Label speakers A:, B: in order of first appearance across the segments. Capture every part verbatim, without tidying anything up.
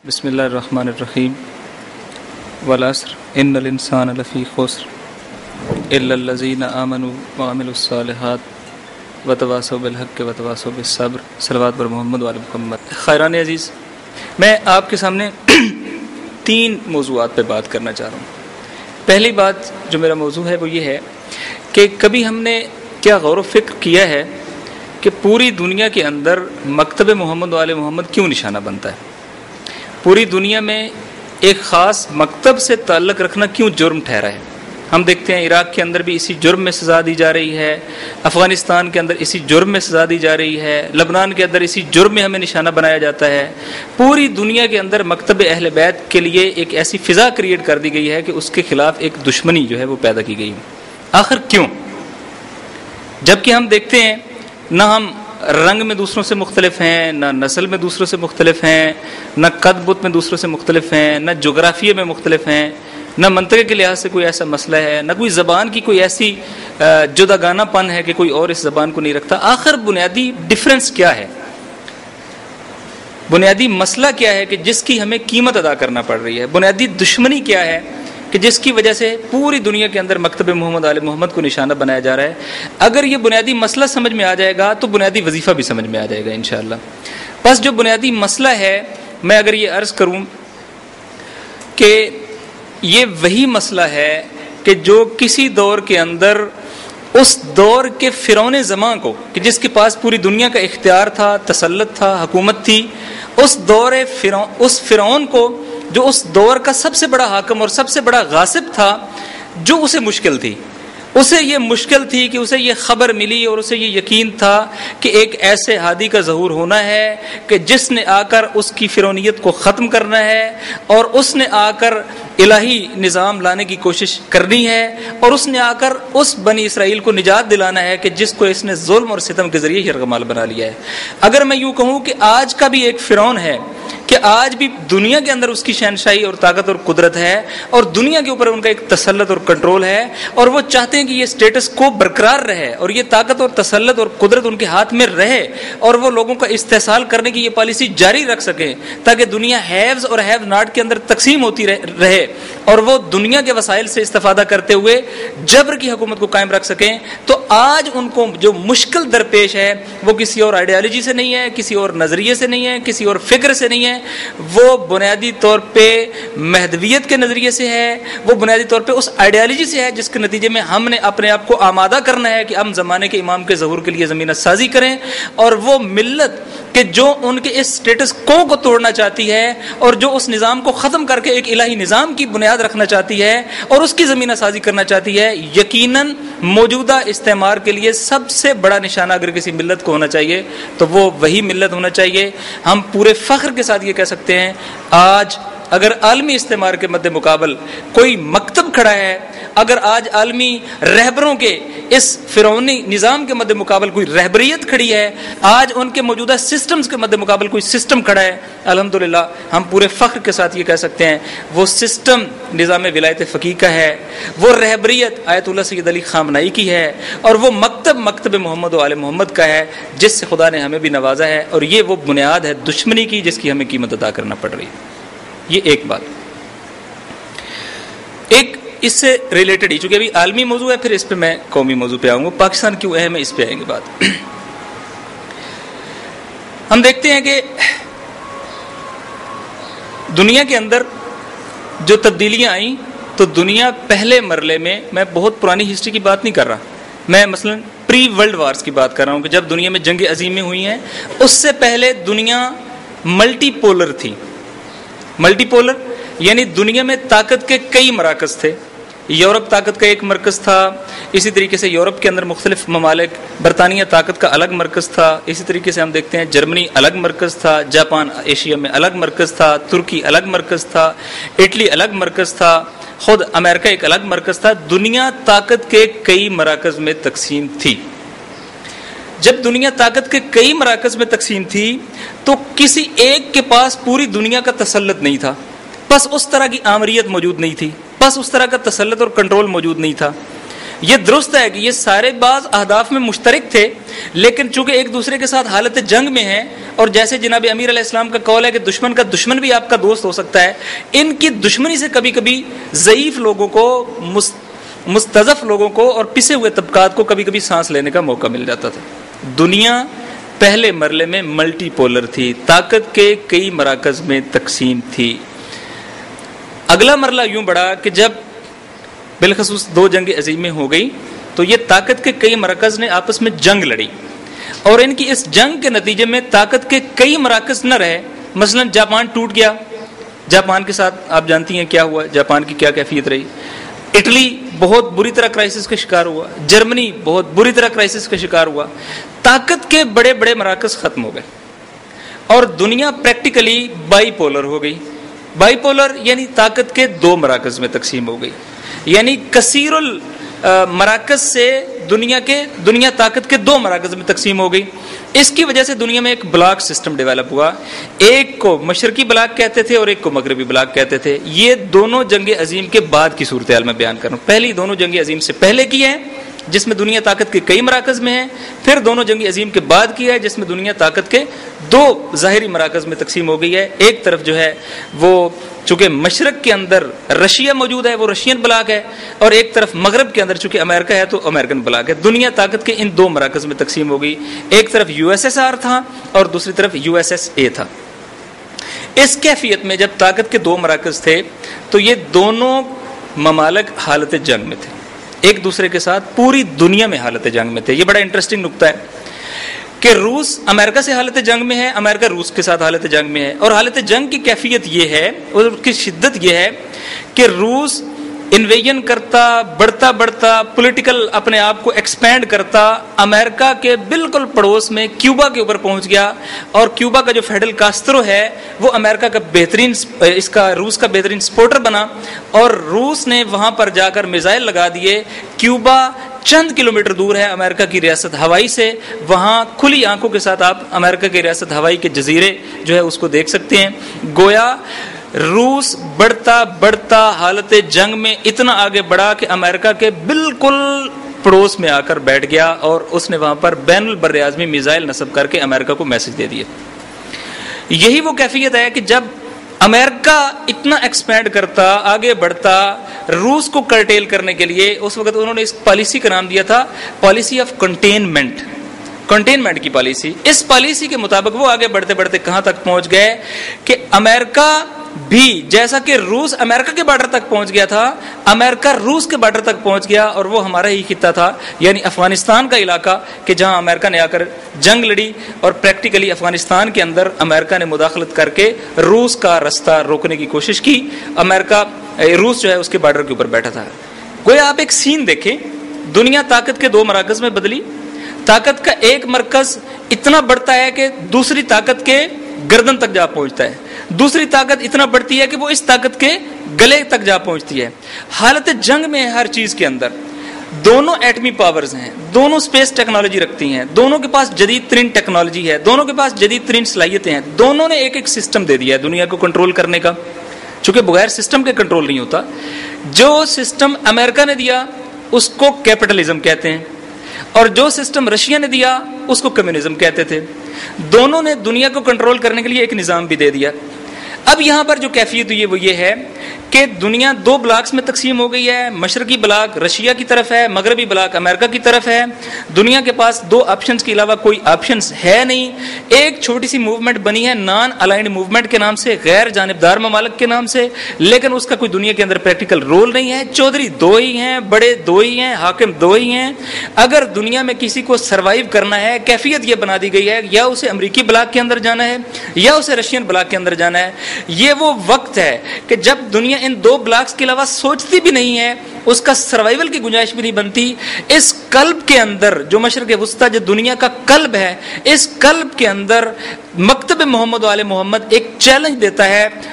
A: بسم اللہ الرحمن الرحیم والعصر ان الانسان لفی خسر الا الذین آمنوا وعملوا الصالحات وتواصوا بالحق وتواصوا بالصبر صلوات بر محمد وعلی محمد۔ خیران عزیز، میں آپ کے سامنے تین موضوعات پہ بات کرنا چاہ رہا ہوں۔ پہلی بات جو میرا موضوع ہے وہ یہ ہے کہ کبھی ہم نے کیا غور و فکر کیا ہے کہ پوری دنیا کے اندر مکتب محمد وعلی محمد کیوں نشانہ بنتا ہے؟ پوری دنیا میں ایک خاص مکتب سے تعلق رکھنا کیوں جرم ٹھہرا ہے؟ ہم دیکھتے ہیں عراق کے اندر بھی اسی جرم میں سزا دی جا رہی ہے، افغانستان کے اندر اسی جرم میں سزا دی جا رہی ہے، لبنان کے اندر اسی جرم میں ہمیں نشانہ بنایا جاتا ہے۔ پوری دنیا کے اندر مکتب اہل بیت کے لیے ایک ایسی فضا کریٹ کر دی گئی ہے کہ اس کے خلاف ایک دشمنی جو ہے وہ پیدا کی گئی۔ آخر کیوں؟ جبکہ ہم دیکھتے ہیں نہ ہم رنگ میں دوسروں سے مختلف ہیں، نہ نسل میں دوسروں سے مختلف ہیں، نہ قد بت میں دوسروں سے مختلف ہیں، نہ جغرافیے میں مختلف ہیں، نہ منطقے کے لحاظ سے کوئی ایسا مسئلہ ہے، نہ کوئی زبان کی کوئی ایسی جداگانہ پن ہے کہ کوئی اور اس زبان کو نہیں رکھتا۔ آخر بنیادی ڈفرنس کیا ہے؟ بنیادی مسئلہ کیا ہے کہ جس کی ہمیں قیمت ادا کرنا پڑ رہی ہے؟ بنیادی دشمنی کیا ہے کہ جس کی وجہ سے پوری دنیا کے اندر مکتب محمد علیہ محمد کو نشانہ بنایا جا رہا ہے؟ اگر یہ بنیادی مسئلہ سمجھ میں آ جائے گا تو بنیادی وظیفہ بھی سمجھ میں آ جائے گا انشاءاللہ۔ بس جو بنیادی مسئلہ ہے، میں اگر یہ عرض کروں کہ یہ وہی مسئلہ ہے کہ جو کسی دور کے اندر اس دور کے فرعون زماں کو، کہ جس کے پاس پوری دنیا کا اختیار تھا، تسلط تھا، حکومت تھی، اس دور فرعون اس فرعون کو جو اس دور کا سب سے بڑا حاکم اور سب سے بڑا غاصب تھا، جو اسے مشکل تھی اسے یہ مشکل تھی کہ اسے یہ خبر ملی اور اسے یہ یقین تھا کہ ایک ایسے ہادی کا ظہور ہونا ہے کہ جس نے آ کر اس کی فرعونیت کو ختم کرنا ہے، اور اس نے آ کر الہی نظام لانے کی کوشش کرنی ہے، اور اس نے آ کر اس بنی اسرائیل کو نجات دلانا ہے کہ جس کو اس نے ظلم اور ستم کے ذریعے یرغمال بنا لیا ہے۔ اگر میں یوں کہوں کہ آج کا بھی ایک فرعون ہے، کہ آج بھی دنیا کے اندر اس کی شہنشاہی اور طاقت اور قدرت ہے، اور دنیا کے اوپر ان کا ایک تسلط اور کنٹرول ہے، اور وہ چاہتے ہیں کہ یہ سٹیٹس کو برقرار رہے اور یہ طاقت اور تسلط اور قدرت ان کے ہاتھ میں رہے، اور وہ لوگوں کا استحصال کرنے کی یہ پالیسی جاری رکھ سکیں تاکہ دنیا ہیوز اور ہیو ناٹ کے اندر تقسیم ہوتی رہے، اور وہ دنیا کے وسائل سے استفادہ کرتے ہوئے جبر کی حکومت کو قائم رکھ سکیں۔ تو آج ان کو جو مشکل درپیش ہے وہ کسی اور آئیڈیالوجی سے نہیں ہے، کسی اور نظریے سے نہیں ہے، کسی اور فکر سے نہیں ہے، وہ بنیادی طور پہ مہدویت کے نظریے سے ہے، وہ بنیادی طور پہ اس آئیڈیالوجی سے ہے جس کے نتیجے میں ہم نے اپنے آپ کو آمادہ کرنا ہے کہ ہم زمانے کے امام کے ظہور کے لیے زمینہ سازی کریں، اور وہ ملت کہ جو ان کے اس سٹیٹس کو کو توڑنا چاہتی ہے اور جو اس نظام کو ختم کر کے ایک الہی نظام کی بنیاد رکھنا چاہتی ہے اور اس کی زمینہ سازی کرنا چاہتی ہے، یقیناً موجودہ استعمار کے لیے سب سے بڑا نشانہ اگر کسی ملت کو ہونا چاہیے تو وہ وہی ملت ہونا چاہیے۔ ہم پورے فخر کے ساتھ یہ کہہ سکتے ہیں، آج اگر عالمی استعمار کے مد مقابل کوئی مکتب کھڑا ہے، اگر آج عالمی رہبروں کے اس فرعونی نظام کے مد مقابل کوئی رہبریت کھڑی ہے، آج ان کے موجودہ سسٹمز کے مد مقابل کوئی سسٹم کھڑا ہے، الحمدللہ ہم پورے فخر کے ساتھ یہ کہہ سکتے ہیں وہ سسٹم نظام ولایت فقیہ کا ہے، وہ رہبریت آیت اللہ سید علی خامنائی کی ہے، اور وہ مکتب مکتب محمد و آل محمد کا ہے جس سے خدا نے ہمیں بھی نوازا ہے، اور یہ وہ بنیاد ہے دشمنی کی جس کی ہمیں قیمت ادا کرنا پڑ رہی ہے۔ یہ ایک بات۔ ایک اس سے ریلیٹڈ ہی، چونکہ ابھی عالمی موضوع ہے، پھر اس پہ میں قومی موضوع پہ آؤں گا، پاکستان کیوں اہم ہے اس پہ آئیں گے بات۔ ہم دیکھتے ہیں کہ دنیا کے اندر جو تبدیلیاں آئیں تو دنیا پہلے مرحلے میں، میں بہت پرانی ہسٹری کی بات نہیں کر رہا، میں مثلا پری ورلڈ وارز کی بات کر رہا ہوں کہ جب دنیا میں جنگیں عظیمیں ہوئی ہیں، اس سے پہلے دنیا ملٹی پولر تھی۔ ملٹی پولر یعنی دنیا میں طاقت کے کئی مراکز تھے۔ یورپ طاقت کا ایک مرکز تھا، اسی طریقے سے یورپ کے اندر مختلف ممالک، برطانیہ طاقت کا الگ مرکز تھا، اسی طریقے سے ہم دیکھتے ہیں جرمنی الگ مرکز تھا، جاپان ایشیا میں الگ مرکز تھا، ترکی الگ مرکز تھا، اٹلی الگ مرکز تھا، خود امریکہ ایک الگ مرکز تھا۔ دنیا طاقت کے کئی مراکز میں تقسیم تھی۔ جب دنیا طاقت کے کئی مراکز میں تقسیم تھی تو کسی ایک کے پاس پوری دنیا کا تسلط نہیں تھا، بس اس طرح کی آمریت موجود نہیں تھی، بس اس طرح کا تسلط اور کنٹرول موجود نہیں تھا۔ یہ درست ہے کہ یہ سارے بعض اہداف میں مشترک تھے، لیکن چونکہ ایک دوسرے کے ساتھ حالت جنگ میں ہیں، اور جیسے جناب امیر علیہ السلام کا قول ہے کہ دشمن کا دشمن بھی آپ کا دوست ہو سکتا ہے، ان کی دشمنی سے کبھی کبھی ضعیف لوگوں کو، مستضعف لوگوں کو اور پسے ہوئے طبقات کو کبھی کبھی سانس لینے کا موقع مل جاتا تھا۔ دنیا پہلے مرحلے میں ملٹی پولر تھی، طاقت کے کئی مراکز میں تقسیم تھی۔ اگلا مرحلہ یوں بڑھا کہ جب بالخصوص دو جنگ عظیمیں ہو گئی تو یہ طاقت کے کئی مراکز نے آپس میں جنگ لڑی، اور ان کی اس جنگ کے نتیجے میں طاقت کے کئی مراکز نہ رہے۔ مثلا جاپان ٹوٹ گیا، جاپان کے ساتھ آپ جانتی ہیں کیا ہوا، جاپان کی کیا کیفیت رہی۔ اٹلی بہت بری طرح کرائسس کا شکار ہوا، جرمنی بہت بری طرح کرائسس کا شکار ہوا۔ طاقت کے بڑے بڑے مراکز ختم ہو گئے اور دنیا پریکٹیکلی بائی پولر ہو گئی۔ بائی پولر یعنی طاقت کے دو مراکز میں تقسیم ہو گئی، یعنی کثیر المراکز سے دنیا کے دنیا طاقت کے دو مراکز میں تقسیم ہو گئی۔ اس کی وجہ سے دنیا میں ایک بلاک سسٹم ڈیولپ ہوا، ایک کو مشرقی بلاک کہتے تھے اور ایک کو مغربی بلاک کہتے تھے۔ یہ دونوں جنگ عظیم کے بعد کی صورتحال میں بیان کر رہا ہوں، پہلی دونوں جنگ عظیم سے پہلے کی ہے جس میں دنیا طاقت کے کئی مراکز میں ہے، پھر دونوں جنگ عظیم کے بعد کی ہے جس میں دنیا طاقت کے دو ظاہری مراکز میں تقسیم ہو گئی ہے۔ ایک طرف جو ہے وہ چونکہ مشرق کے اندر رشیا موجود ہے، وہ رشین بلاک ہے، اور ایک طرف مغرب کے اندر چونکہ امریکہ ہے تو امریکن بلاک ہے۔ دنیا طاقت کے ان دو مراکز میں تقسیم ہو گئی، ایک طرف یو ایس ایس آر تھا اور دوسری طرف یو ایس ایس اے تھا۔ اس کیفیت میں جب طاقت کے دو مراکز تھے تو یہ دونوں ممالک حالت جنگ میں تھے، ایک دوسرے کے ساتھ پوری دنیا میں حالت جنگ میں تھے۔ یہ بڑا انٹرسٹنگ نقطہ ہے کہ روس امریکہ سے حالت جنگ میں ہے، امریکہ روس کے ساتھ حالت جنگ میں ہے، اور حالت جنگ کی کیفیت یہ ہے اور اس کی شدت یہ ہے کہ روس انویژن کرتا بڑھتا بڑھتا پولیٹیکل اپنے آپ کو ایکسپینڈ کرتا امریکہ کے بالکل پڑوس میں کیوبا کے اوپر پہنچ گیا، اور کیوبا کا جو فیڈل کاسترو ہے وہ امریکہ کا بہترین اس کا روس کا بہترین سپورٹر بنا، اور روس نے وہاں پر جا کر میزائل لگا دیے۔ کیوبا چند کلومیٹر دور ہے امریکہ کی ریاست ہوائی سے، وہاں کھلی آنکھوں کے ساتھ آپ امریکہ کی ریاست ہوائی کے جزیرے جو ہے اس کو دیکھ سکتے ہیں۔ گویا روس بڑھتا بڑھتا حالت جنگ میں اتنا آگے بڑھا کہ امریکہ کے بالکل پڑوس میں آ کر بیٹھ گیا، اور اس نے وہاں پر بین البر اعظمی میزائل نصب کر کے امریکہ کو میسج دے دیا۔ یہی وہ کیفیت ہے کہ جب امریکہ اتنا ایکسپینڈ کرتا آگے بڑھتا روس کو کرٹیل کرنے کے لیے، اس وقت انہوں نے اس پالیسی کا نام دیا تھا پالیسی آف کنٹینمنٹ، کنٹینمنٹ کی پالیسی۔ اس پالیسی کے مطابق وہ آگے بڑھتے بڑھتے کہاں تک پہنچ گئے کہ امریکہ بھی جیسا کہ روس امریکہ کے بارڈر تک پہنچ گیا تھا، امریکہ روس کے بارڈر تک پہنچ گیا، اور وہ ہمارا ہی خطہ تھا، یعنی افغانستان کا علاقہ کہ جہاں امریکہ نے آ کر جنگ لڑی، اور پریکٹیکلی افغانستان کے اندر امریکہ نے مداخلت کر کے روس کا رستہ روکنے کی کوشش کی۔ امریکہ روس جو ہے اس کے بارڈر کے اوپر بیٹھا تھا۔ گویا آپ ایک سین دیکھیں، دنیا طاقت کے دو مراکز میں بدلی، طاقت کا ایک مرکز اتنا بڑھتا ہے کہ دوسری طاقت کے گردن تک جا پہنچتا ہے، دوسری طاقت اتنا بڑھتی ہے کہ وہ اس طاقت کے گلے تک جا پہنچتی ہے۔ حالت جنگ میں ہر چیز کے اندر دونوں ایٹمی پاورز ہیں، دونوں سپیس ٹیکنالوجی رکھتی ہیں، دونوں کے پاس جدید ترین ٹیکنالوجی ہے، دونوں کے پاس جدید ترین صلاحیتیں ہیں، دونوں نے ایک ایک سسٹم دے دیا ہے دنیا کو کنٹرول کرنے کا، چونکہ بغیر سسٹم کے کنٹرول نہیں ہوتا۔ جو سسٹم امریکہ نے دیا اس کو کیپٹلزم کہتے ہیں، اور جو سسٹم رشیا نے دیا اس کو کمیونزم کہتے تھے۔ دونوں نے دنیا کو کنٹرول کرنے کے لیے ایک نظام بھی دے دیا۔ اب یہاں پر جو کیفیت ہوئی ہے وہ یہ ہے کہ دنیا دو بلاکس میں تقسیم ہو گئی ہے، مشرقی بلاک رشیا کی طرف ہے، مغربی بلاک امریکہ کی طرف ہے۔ دنیا کے پاس دو آپشنز کے علاوہ کوئی آپشنز ہے نہیں۔ ایک چھوٹی سی موومنٹ بنی ہے نان الائنڈ موومنٹ کے نام سے، غیر جانبدار ممالک کے نام سے، لیکن اس کا کوئی دنیا کے اندر پریکٹیکل رول نہیں ہے۔ چودھری دو ہی ہیں، بڑے دو ہی ہیں، حاکم دو ہی ہیں۔ اگر دنیا میں کسی کو سروائیو کرنا ہے، کیفیت یہ بنا دی گئی ہے یا اسے امریکی بلاک کے اندر جانا ہے یا اسے رشین بلاک کے اندر جانا ہے۔ یہ وہ وقت ہے کہ جب دنیا ان دو بلاکس کے علاوہ سوچتی بھی نہیں ہے، اس کا سروائیول کی گنجائش بھی نہیں بنتی۔ اس قلب کے اندر جو مشرق وسطی جو دنیا کا قلب ہے، اس قلب کے اندر مکتب محمد و آل محمد ایک چیلنج دیتا ہے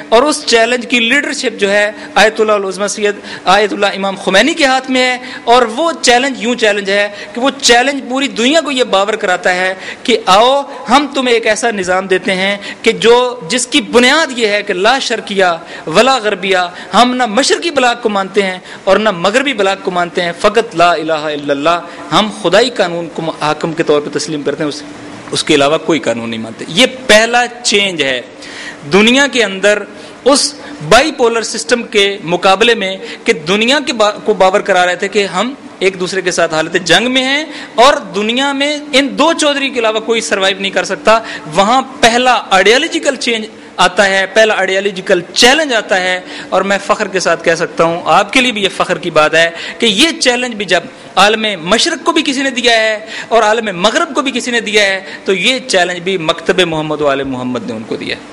A: اور اس چیلنج کی لیڈرشپ جو ہے آیت اللہ العظمی سید آیت اللہ امام خمینی کے ہاتھ میں ہے. اور وہ چیلنج یوں چیلنج ہے کہ وہ چیلنج پوری دنیا کو یہ باور کراتا ہے کہ آؤ ہم تمہیں ایک ایسا نظام دیتے ہیں کہ جو جس کی بنیاد یہ ہے کہ لا شرقیہ ولا غربیہ، ہم نہ مشرقی بلاک کو مانتے ہیں اور نہ مغربی بلاک کو مانتے ہیں، فقط لا الہ الا اللہ، ہم خدائی قانون کو حاکم کے طور پہ تسلیم کرتے ہیں، اس اس کے علاوہ کوئی قانون نہیں مانتے. یہ پہلا چینج ہے دنیا کے اندر اس بائی پولر سسٹم کے مقابلے میں کہ دنیا کے با کو باور کرا رہے تھے کہ ہم ایک دوسرے کے ساتھ حالت جنگ میں ہیں اور دنیا میں ان دو چودھری کے علاوہ کوئی سروائیو نہیں کر سکتا. وہاں پہلا آئیڈیالوجیکل چینج آتا ہے، پہلا آئیڈیالوجیکل چیلنج آتا ہے. اور میں فخر کے ساتھ کہہ سکتا ہوں، آپ کے لیے بھی یہ فخر کی بات ہے کہ یہ چیلنج بھی جب عالم مشرق کو بھی کسی نے دیا ہے اور عالم مغرب کو بھی کسی نے دیا ہے تو یہ چیلنج بھی مکتب محمد و آل محمد نے ان کو دیا ہے.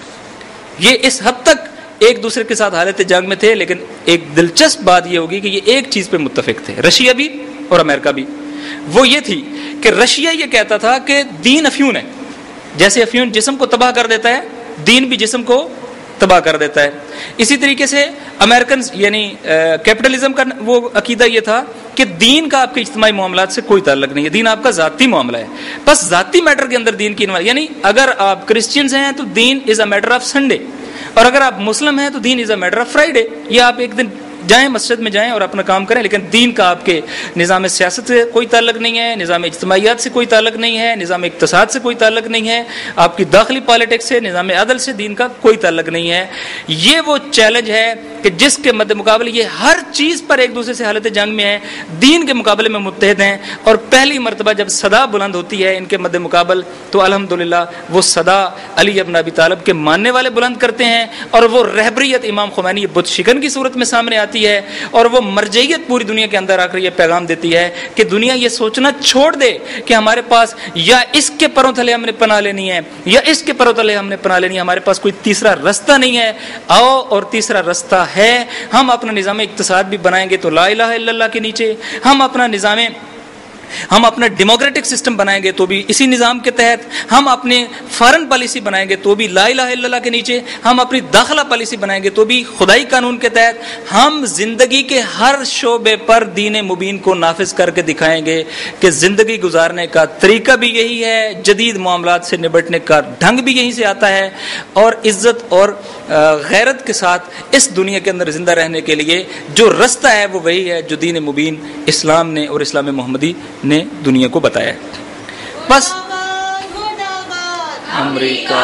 A: یہ اس حد تک ایک دوسرے کے ساتھ حالت جنگ میں تھے، لیکن ایک دلچسپ بات یہ ہوگی کہ یہ ایک چیز پہ متفق تھے، رشیا بھی اور امریکہ بھی. وہ یہ تھی کہ رشیا یہ کہتا تھا کہ دین افیون ہے، جیسے افیون جسم کو تباہ کر دیتا ہے، دین بھی جسم کو تباہ کر دیتا ہے. اسی طریقے سے امریکن یعنی کیپٹلزم کا وہ عقیدہ یہ تھا کہ دین کا آپ کے اجتماعی معاملات سے کوئی تعلق نہیں ہے، دین آپ کا ذاتی معاملہ ہے، بس ذاتی میٹر کے اندر دین کی انوالو، یعنی اگر آپ کرسچنز ہیں تو دین is a matter of Sunday, اور اگر آپ مسلم ہیں تو دین is a matter of Friday. یہ آپ ایک دن جائیں مسجد میں جائیں اور اپنا کام کریں، لیکن دین کا آپ کے نظام سیاست سے کوئی تعلق نہیں ہے، نظام اجتماعیات سے کوئی تعلق نہیں ہے، نظام اقتصاد سے کوئی تعلق نہیں ہے، آپ کی داخلی پالیٹکس سے، نظام عدل سے دین کا کوئی تعلق نہیں ہے. یہ وہ چیلنج ہے کہ جس کے مد مقابلے یہ ہر چیز پر ایک دوسرے سے حالت جنگ میں ہیں، دین کے مقابلے میں متحد ہیں. اور پہلی مرتبہ جب صدا بلند ہوتی ہے ان کے مد مقابل تو الحمدللہ وہ صدا علی ابن ابی طالب کے ماننے والے بلند کرتے ہیں، اور وہ رہبریت امام خمینی بت شکن کی صورت میں سامنے آتی ہے، اور وہ مرجعیت پوری دنیا کے اندر آ کر یہ پیغام دیتی ہے کہ دنیا یہ سوچنا چھوڑ دے کہ ہمارے پاس یا اس کے پروں تلے ہم نے پناہ لینی ہے یا اس کے پروں تلے ہم نے پناہ لینی ہے، ہمارے پاس کوئی تیسرا رستہ نہیں ہے. آؤ اور تیسرا رستہ ہے، ہم اپنا نظام اقتصاد بھی بنائیں گے تو لا الہ الا اللہ کے نیچے، ہم اپنا نظام ہم اپنا ڈیموکریٹک سسٹم بنائیں گے تو بھی اسی نظام کے تحت، ہم اپنے فارن پالیسی بنائیں گے تو بھی لا الہ الا اللہ کے نیچے، ہم اپنی داخلہ پالیسی بنائیں گے تو بھی خدائی قانون کے تحت. ہم زندگی کے ہر شعبے پر دین مبین کو نافذ کر کے دکھائیں گے کہ زندگی گزارنے کا طریقہ بھی یہی ہے، جدید معاملات سے نبٹنے کا ڈھنگ بھی یہیں سے آتا ہے، اور عزت اور غیرت کے ساتھ اس دنیا کے اندر زندہ رہنے کے لیے جو رستہ ہے وہ وہی ہے جو دین مبین اسلام نے اور اسلام محمدی نے دنیا کو بتایا ہے. بس امریکہ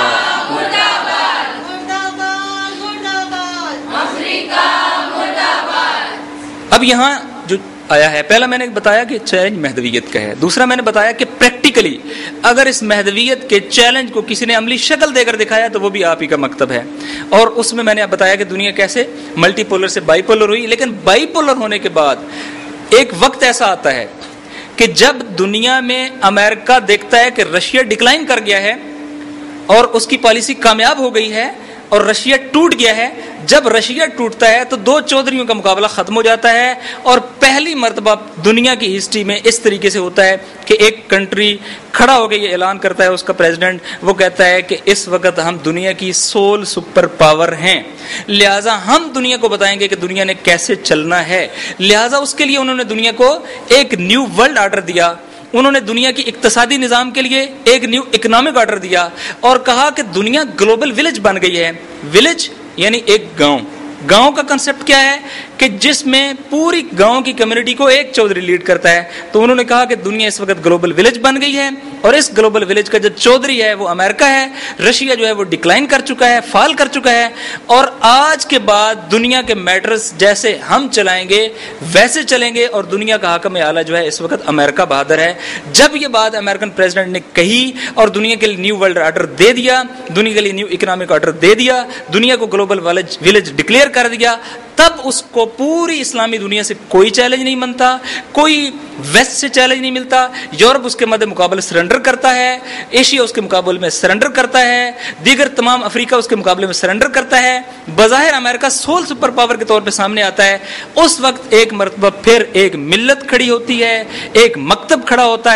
A: اب یہاں جو آیا ہے، پہلا میں نے بتایا کہ چیلنج مہدویت کا ہے، دوسرا میں نے بتایا کہ پریکٹیکلی اگر اس مہدویت کے چیلنج کو کسی نے عملی شکل دے کر دکھایا تو وہ بھی آپ ہی کا مکتب ہے. اور اس میں میں نے بتایا کہ دنیا کیسے ملٹی پولر سے بائی پولر ہوئی، لیکن بائی پولر ہونے کے بعد ایک وقت ایسا آتا ہے کہ جب دنیا میں امریکہ دیکھتا ہے کہ رشیا ڈکلائن کر گیا ہے اور اس کی پالیسی کامیاب ہو گئی ہے اور رشیا ٹوٹ گیا ہے. جب رشیا ٹوٹتا ہے تو دو چودھریوں کا مقابلہ ختم ہو جاتا ہے، اور پہلی مرتبہ دنیا کی ہسٹری میں اس طریقے سے ہوتا ہے کہ ایک کنٹری کھڑا ہو کے یہ اعلان کرتا ہے، اس کا پریزیڈنٹ وہ کہتا ہے کہ اس وقت ہم دنیا کی سول سپر پاور ہیں، لہٰذا ہم دنیا کو بتائیں گے کہ دنیا نے کیسے چلنا ہے. لہٰذا اس کے لیے انہوں نے دنیا کو ایک نیو ورلڈ آرڈر دیا، انہوں نے دنیا کی اقتصادی نظام کے لیے ایک نیو اکنامک آرڈر دیا اور کہا کہ دنیا گلوبل ولیج بن گئی ہے. ولیج یعنی ایک گاؤں. گاؤں کا کنسپٹ کیا ہے کہ جس میں پوری گاؤں کی کمیونٹی کو ایک چودھری لیڈ کرتا ہے. تو انہوں نے کہا کہ دنیا اس وقت گلوبل ولیج بن گئی ہے، اور اس گلوبل ولیج کا جو چودھری ہے وہ امریکہ ہے. رشیا جو ہے وہ ڈکلائن کر چکا ہے، فال کر چکا ہے، اور آج کے بعد دنیا کے میٹرز جیسے ہم چلائیں گے ویسے چلیں گے، اور دنیا کا حاکم اعلیٰ جو ہے اس وقت امریکہ بہادر ہے. جب یہ بات امریکن پریزیڈنٹ نے کہی اور دنیا کے لیے نیو ورلڈ آرڈر دے دیا، دنیا کے لیے نیو اکنامک آرڈر دے دیا، دنیا کو گلوبل ولیج ڈکلیئر کر دیا، تب اس کو پوری اسلامی دنیا سے کوئی چیلنج نہیں بنتا، کوئی ویسٹ سے چیلنج نہیں ملتا. یورپ اس کے مد مقابلے سرنڈر کرتا ہے، ایشیا اس کے مقابلے میں سرنڈر کرتا ہے، دیگر تمام افریقہ اس کے مقابلے میں سرنڈر کرتا ہے. بظاہر امریکہ سول سپر پاور کے طور پہ سامنے آتا ہے. اس وقت ایک مرتبہ پھر ایک ملت کھڑی ہوتی ہے، ایک مکتب کھڑا ہوتا ہے،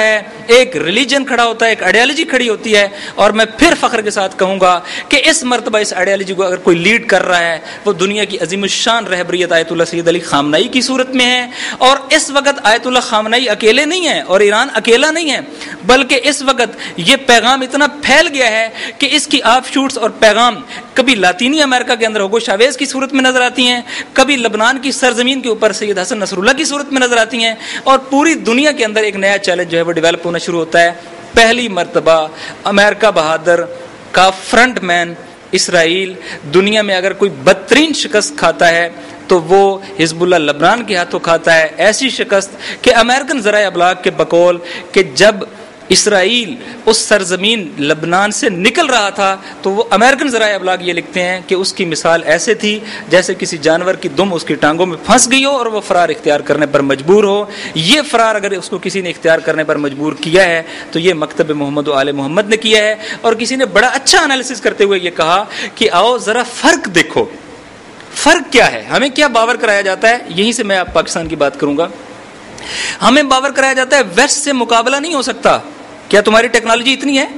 A: ایک ریلیجن کھڑا ہوتا ہے, ایک آئیڈیالوجی کھڑی ہوتی ہے. اور میں پھر فخر کے ساتھ کہوں گا کہ اس مرتبہ اس آئیڈیالوجی کو اگر کوئی لیڈ کر رہا ہے وہ دنیا کی عظیم الشان رہبریت آیت اللہ سید علی خامنئی کی صورت میں ہے. اور اس وقت آیت اللہ خامنئی اکیلے نہیں ہیں اور ایران اکیلا نہیں ہے, بلکہ اس وقت یہ پیغام اتنا پھیل گیا ہے کہ اس کی آف شوٹس اور پیغام کبھی لاطینی امریکہ کے اندر ہوگو شاویز کی صورت میں نظر آتی ہیں, کبھی لبنان کی سرزمین کے اوپر سید حسن نصر اللہ کی صورت میں نظر آتی ہیں, اور پوری دنیا کے اندر ایک نیا چیلنج جو ہے وہ ڈیولپ ہونا شروع ہوتا ہے. پہلی مرتبہ امریکہ بہادر کا فرنٹ مین اسرائیل دنیا میں اگر کوئی بدترین شکست کھاتا ہے تو وہ حزب اللہ لبنان کے ہاتھوں کھاتا ہے. ایسی شکست کہ امریکن ذرائع ابلاغ کے بقول کہ جب اسرائیل اس سرزمین لبنان سے نکل رہا تھا تو وہ امریکن ذرائع ابلاغ یہ لکھتے ہیں کہ اس کی مثال ایسے تھی جیسے کسی جانور کی دم اس کی ٹانگوں میں پھنس گئی ہو اور وہ فرار اختیار کرنے پر مجبور ہو. یہ فرار اگر اس کو کسی نے اختیار کرنے پر مجبور کیا ہے تو یہ مکتب محمد و آل محمد نے کیا ہے. اور کسی نے بڑا اچھا انالیسس کرتے ہوئے یہ کہا کہ آؤ ذرا فرق دیکھو, فرق کیا ہے. ہمیں کیا باور کرایا جاتا ہے, یہیں سے میں آپ پاکستان کی بات کروں گا. ہمیں باور کرایا جاتا ہے ویسٹ سے مقابلہ نہیں ہو سکتا. کیا تمہاری ٹیکنالوجی اتنی ہے؟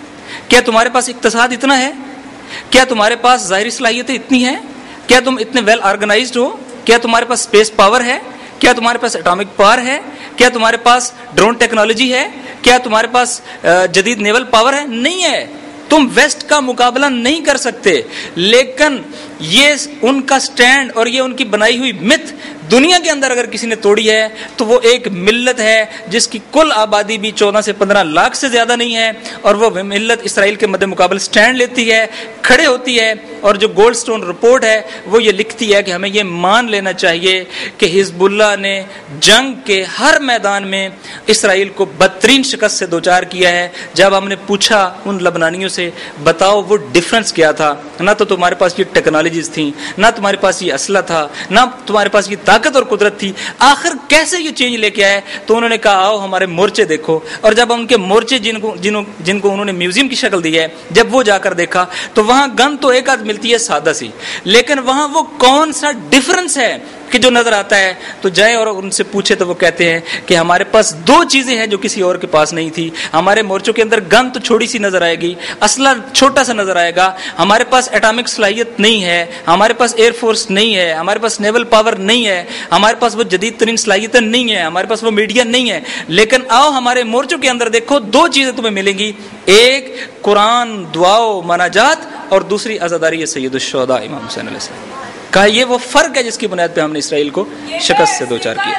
A: کیا تمہارے پاس اقتصاد اتنا ہے؟ کیا تمہارے پاس ظاہری صلاحیتیں اتنی ہیں؟ کیا تم اتنے ویل آرگنائزڈ ہو؟ کیا تمہارے پاس اسپیس پاور ہے؟ کیا تمہارے پاس اٹامک پاور ہے؟ کیا تمہارے پاس ڈرون ٹیکنالوجی ہے؟ کیا تمہارے پاس جدید نیول پاور ہے؟ نہیں ہے. تم ویسٹ کا مقابلہ نہیں کر سکتے. لیکن یہ ان کا سٹینڈ اور یہ ان کی بنائی ہوئی مت دنیا کے اندر اگر کسی نے توڑی ہے تو وہ ایک ملت ہے جس کی کل آبادی بھی چودہ سے پندرہ لاکھ سے زیادہ نہیں ہے, اور وہ ملت اسرائیل کے مد مقابل سٹینڈ لیتی ہے, کھڑے ہوتی ہے. اور جو گولڈ سٹون رپورٹ ہے وہ یہ لکھتی ہے کہ ہمیں یہ مان لینا چاہیے کہ حزب اللہ نے جنگ کے ہر میدان میں اسرائیل کو بدترین شکست سے دوچار کیا ہے. جب ہم نے پوچھا ان لبنانیوں سے بتاؤ وہ ڈفرنس کیا تھا, نہ تو تمہارے پاس یہ ٹیکنالوجیز تھیں, نہ تمہارے پاس یہ اسلحہ تھا, نہ تمہارے پاس یہ طاقت اور قدرت تھی, آخر کیسے یہ چینج لے کے آئے؟ تو انہوں نے کہا آؤ ہمارے مورچے دیکھو. اور جب ان کے مورچے جن کو جن جن کو انہوں نے میوزیم کی شکل دی ہے, جب وہ جا کر دیکھا تو وہاں گن تو ایک آدھ ملتی ہے سادہ سی, لیکن وہاں وہ کون سا ڈفرنس ہے کہ جو نظر آتا ہے. تو جائیں اور ان سے پوچھے تو وہ کہتے ہیں کہ ہمارے پاس دو چیزیں ہیں جو کسی اور کے پاس نہیں تھی. ہمارے مورچوں کے اندر گن تو چھوٹی سی نظر آئے گی, اسلحہ چھوٹا سا نظر آئے گا, ہمارے پاس ایٹامک صلاحیت نہیں ہے, ہمارے پاس ایئر فورس نہیں ہے, ہمارے پاس نیول پاور نہیں ہے, ہمارے پاس وہ جدید ترین صلاحیتیں نہیں ہیں, ہمارے پاس وہ میڈیا نہیں ہے. لیکن آؤ ہمارے مورچوں کے اندر دیکھو, دو چیزیں تمہیں ملیں گی, ایک قرآن, دعاؤ, مناجات, اور دوسری عزاداری سید الشہداء امام حسین علیہ السلام. کہا یہ وہ فرق ہے جس کی بنیاد پہ ہم نے اسرائیل کو شکست سے دوچار کیا.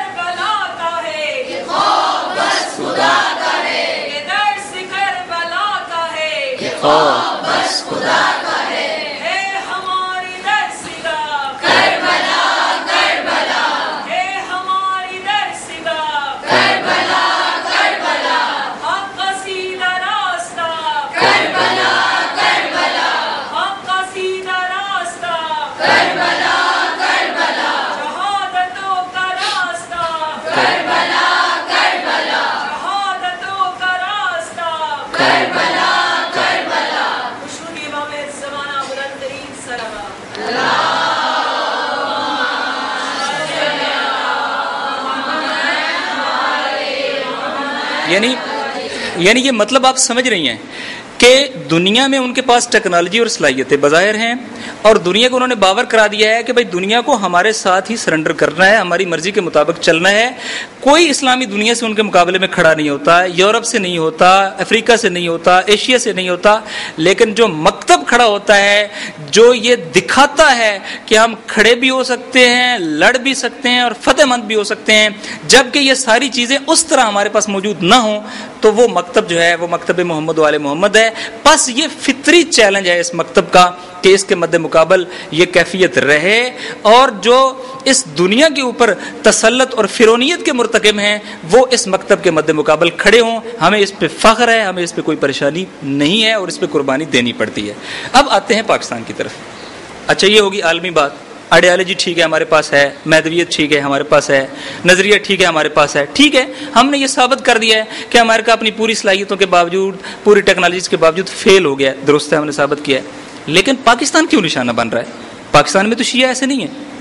A: یعنی یعنی یہ مطلب آپ سمجھ رہی ہیں کہ دنیا میں ان کے پاس ٹیکنالوجی اور صلاحیتیں بظاہر ہیں, اور دنیا کو انہوں نے باور کرا دیا ہے کہ بھائی دنیا کو ہمارے ساتھ ہی سرنڈر کرنا ہے, ہماری مرضی کے مطابق چلنا ہے. کوئی اسلامی دنیا سے ان کے مقابلے میں کھڑا نہیں ہوتا, یورپ سے نہیں ہوتا, افریقہ سے نہیں ہوتا, ایشیا سے نہیں ہوتا. لیکن جو مکتب کھڑا ہوتا ہے جو یہ دکھاتا ہے کہ ہم کھڑے بھی ہو سکتے ہیں, لڑ بھی سکتے ہیں اور فتح مند بھی ہو سکتے ہیں, جبکہ یہ ساری چیزیں اس طرح ہمارے پاس موجود نہ ہوں, تو وہ مکتب جو ہے وہ مکتب محمد و آل محمد ہے. بس یہ فطری چیلنج ہے اس مکتب کا کہ اس کے مد مقابل یہ کیفیت رہے, اور جو اس دنیا کے اوپر تسلط اور فرعونیت کے مرتکب ہیں وہ اس مکتب کے مد مقابل کھڑے ہوں. ہمیں اس پہ فخر ہے, ہمیں اس پہ کوئی پریشانی نہیں ہے, اور اس پہ قربانی دینی پڑتی ہے. اب آتے ہیں پاکستان کی طرف. اچھا یہ ہوگی عالمی بات, آئیڈیالوجی ٹھیک ہے ہمارے پاس ہے, مہدویت ٹھیک ہے ہمارے پاس ہے, نظریہ ٹھیک ہے ہمارے پاس ہے, ٹھیک ہے ہم نے یہ ثابت کر دیا ہے کہ امریکہ اپنی پوری صلاحیتوں کے باوجود, پوری ٹیکنالوجیز کے باوجود فیل ہو گیا, درست ہے ہم نے ثابت کیا ہے. لیکن پاکستان کیوں نشانہ بن رہا ہے؟ پاکستان میں تو شیعہ ایسے نہیں ہیں,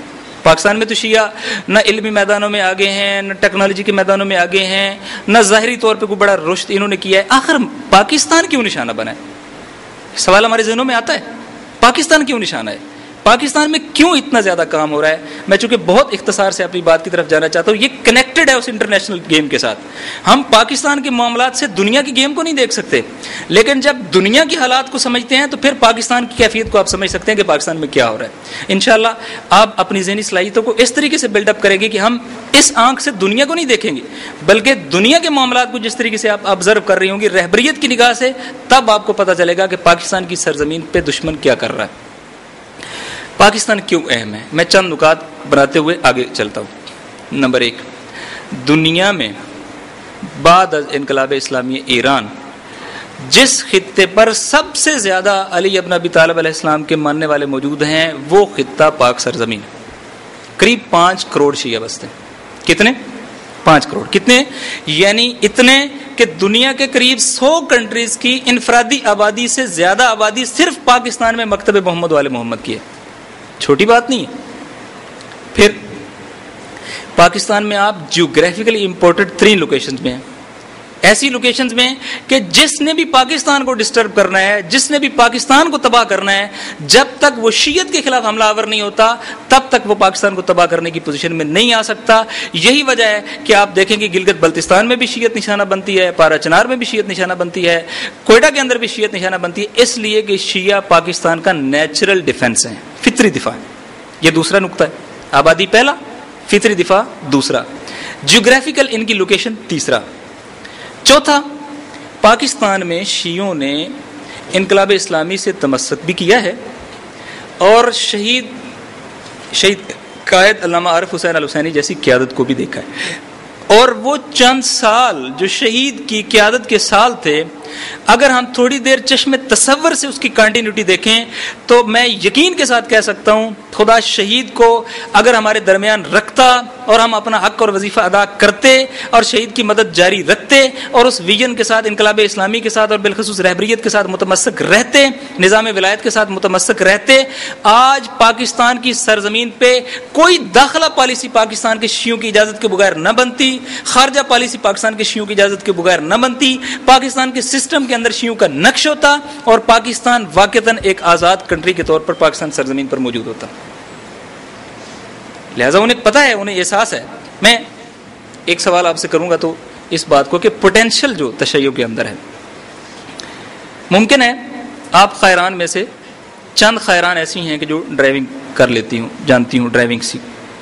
A: پاکستان میں تو شیعہ نہ علمی میدانوں میں آگے ہیں، نہ ٹیکنالوجی کے میدانوں میں آگے ہیں، نہ ظاہری طور پہ کوئی بڑا رشد انہوں نے کیا ہے. آخر پاکستان کیوں نشانہ بنا ہے؟ سوال ہمارے ذہنوں میں آتا ہے، پاکستان کیوں نشانہ ہے؟ پاکستان میں کیوں اتنا زیادہ کام ہو رہا ہے؟ میں چونکہ بہت اختصار سے اپنی بات کی طرف جانا چاہتا ہوں. یہ کنیکٹڈ ہے اس انٹرنیشنل گیم کے ساتھ. ہم پاکستان کے معاملات سے دنیا کی گیم کو نہیں دیکھ سکتے، لیکن جب دنیا کی حالات کو سمجھتے ہیں تو پھر پاکستان کی کیفیت کو آپ سمجھ سکتے ہیں کہ پاکستان میں کیا ہو رہا ہے. انشاءاللہ آپ اپنی ذہنی صلاحیتوں کو اس طریقے سے بلڈ اپ کریں گے کہ ہم اس آنکھ سے دنیا کو نہیں دیکھیں گے، بلکہ دنیا کے معاملات کو جس طریقے سے آپ آبزرو کر رہی ہوں گی رہبریت کی نگاہ سے، تب آپ کو پتہ چلے گا کہ پاکستان کی سرزمین پہ دشمن کیا کر رہا ہے. پاکستان کیوں اہم ہے؟ میں چند نکات بناتے ہوئے آگے چلتا ہوں. نمبر ایک، دنیا میں بعد از انقلاب اسلامی ایران جس خطے پر سب سے زیادہ علی ابن ابی طالب علیہ السلام کے ماننے والے موجود ہیں وہ خطہ پاک سرزمین. قریب پانچ کروڑ شیعہ بستے ہیں. کتنے؟ پانچ کروڑ. کتنے؟ یعنی اتنے کہ دنیا کے قریب سو کنٹریز کی انفرادی آبادی سے زیادہ آبادی صرف پاکستان میں مکتب محمد والے محمد کی ہے. چھوٹی بات نہیں ہے. پھر پاکستان میں آپ جیوگرافیکلی امپورٹنٹ تین لوکیشنز میں ہیں، ایسی لوکیشنز میں کہ جس نے بھی پاکستان کو ڈسٹرب کرنا ہے، جس نے بھی پاکستان کو تباہ کرنا ہے، جب تک وہ شیعت کے خلاف حملہ آور نہیں ہوتا تب تک وہ پاکستان کو تباہ کرنے کی پوزیشن میں نہیں آ سکتا. یہی وجہ ہے کہ آپ دیکھیں کہ گلگت بلتستان میں بھی شیعت نشانہ بنتی ہے، پارا چنار میں بھی شیعت نشانہ بنتی ہے، کوئٹہ کے اندر بھی شیعت نشانہ بنتی ہے، اس لیے کہ شیعہ پاکستان کا نیچرل ڈیفنس ہے، فطری دفاع. یہ دوسرا نقطہ ہے. آبادی پہلا، فطری دفاع دوسرا، جیوگرافیکل ان کی لوکیشن تیسرا. چوتھا، پاکستان میں شیعوں نے انقلاب اسلامی سے تمسک بھی کیا ہے اور شہید شہید قائد علامہ عارف حسین الحسینی جیسی قیادت کو بھی دیکھا ہے. اور وہ چند سال جو شہید کی قیادت کے سال تھے، اگر ہم تھوڑی دیر چشم تصور سے اس کی کنٹینیوٹی دیکھیں تو میں یقین کے ساتھ کہہ سکتا ہوں خدا شہید کو اگر ہمارے درمیان رکھتا اور ہم اپنا حق اور وظیفہ ادا کرتے اور شہید کی مدد جاری رکھتے اور اس ویژن کے ساتھ انقلاب اسلامی کے ساتھ اور بالخصوص رہبریت کے ساتھ متمسک رہتے، نظام ولایت کے ساتھ متمسک رہتے، آج پاکستان کی سرزمین پہ کوئی داخلہ پالیسی پاکستان کے شیعوں کی اجازت کے بغیر نہ بنتی، خارجہ پالیسی پاکستان کے شیعوں کی اجازت کے بغیر نہ بنتی، پاکستان کے سسٹم کے اندر شیعوں کا نقش ہوتا اور پاکستان واقعتاً ایک آزاد کنٹری کے طور پر پاکستان سرزمین پر موجود ہوتا. لہذا انہیں پتہ ہے، انہیں احساس ہے. میں ایک سوال آپ سے کروں گا تو اس بات کو کہ پوٹینشل جو تشیع کے اندر ہے، ممکن ہے آپ خیران میں سے چند خیران ایسی ہیں کہ جو ڈرائیونگ کر لیتی ہوں، جانتی ہوں ڈرائیونگ سی،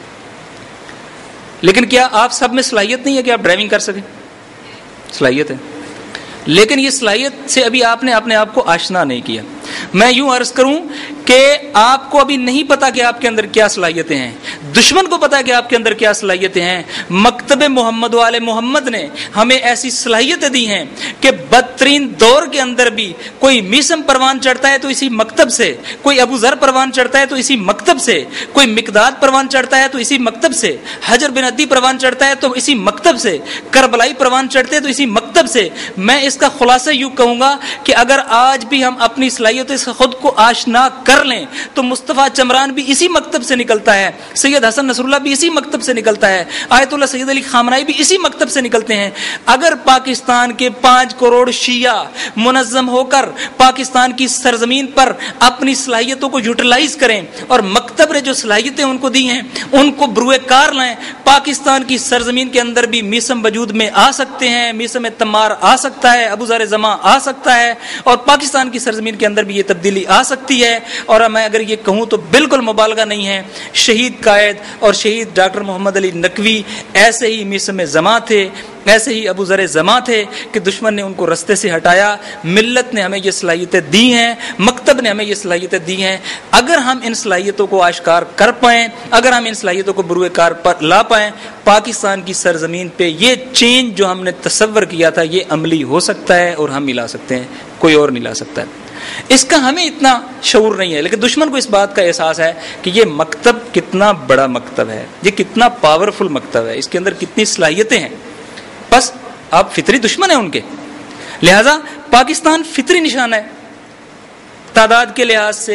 A: لیکن کیا آپ سب میں صلاحیت نہیں ہے کہ آپ ڈرائیونگ کر سکیں؟ صلاحیت ہے، لیکن یہ صلاحیت سے ابھی آپ نے اپنے آپ کو آشنا نہیں کیا. میں یوں عرض کروں کہ آپ کو ابھی نہیں پتا کہ آپ کے اندر کیا صلاحیتیں ہیں، دشمن کو پتا کہ آپ کے اندر کیا صلاحیتیں ہیں. مکتب محمد والے محمد نے ہمیں ایسی صلاحیتیں دی ہیں کہ بدترین دور کے اندر بھی کوئی میسم پروان چڑھتا ہے تو اسی مکتب سے، کوئی ابو ذر پروان چڑھتا ہے تو اسی مکتب سے، کوئی مقداد پروان چڑھتا ہے تو اسی مکتب سے، حجر بن عدی پروان چڑھتا ہے تو اسی مکتب سے، کربلائی پروان چڑھتے ہیں تو اسی مکتب سے. میں اس کا خلاصہ یوں کہوں گا کہ اگر آج بھی ہم اپنی صلاحیتوں سے خود کو آشنا کر لیں تو مصطفیٰ چمران بھی اسی مکتب سے نکلتا ہے، سید حسن نصر اللہ بھی اسی مکتب سے نکلتا ہے، آیت اللہ سید علی خامنائی بھی اسی مکتب سے نکلتے ہیں. اگر پاکستان کے پانچ کروڑ شیعہ منظم ہو کر پاکستان کی سرزمین پر اپنی صلاحیتوں کو یوٹیلائز کریں اور مکتب نے جو صلاحیتیں ان کو دی ہیں ان کو بروئے کار لائیں، پاکستان کی سرزمین کے اندر بھی میسم وجود میں آ سکتے ہیں، میسم تمار آ سکتا ہے، ابو ذر زماں آ سکتا ہے، اور پاکستان کی سرزمین کے اندر بھی یہ تبدیلی آ سکتی ہے. اور میں اگر یہ کہوں تو بالکل مبالغہ نہیں ہے، شہید قائد اور شہید ڈاکٹر محمد علی نقوی ایسے ہی میسم زماں تھے، ایسے ہی ابو ذر زماں تھے کہ دشمن نے ان کو رستے سے ہٹایا. ملت نے ہمیں یہ صلاحیتیں دی ہیں، مکتب نے ہمیں یہ صلاحیتیں دی ہیں. اگر ہم ان صلاحیتوں کو آشکار کر پائیں، اگر ہم ان صلاحیتوں کو بروئے کار پر لا پائیں، پاکستان کی سرزمین پہ یہ چینج جو ہم نے تصور کیا تھا یہ عملی ہو سکتا ہے اور ہم ملا سکتے ہیں، کوئی اور نہیں لا سکتا ہے. اس کا ہمیں اتنا شعور نہیں ہے، لیکن دشمن کو اس بات کا احساس ہے کہ یہ مکتب کتنا بڑا مکتب ہے، یہ کتنا پاورفل مکتب ہے، اس کے اندر کتنی صلاحیتیں ہیں. بس آپ فطری دشمن ہیں ان کے، لہذا پاکستان فطری نشان ہے، تعداد کے لحاظ سے،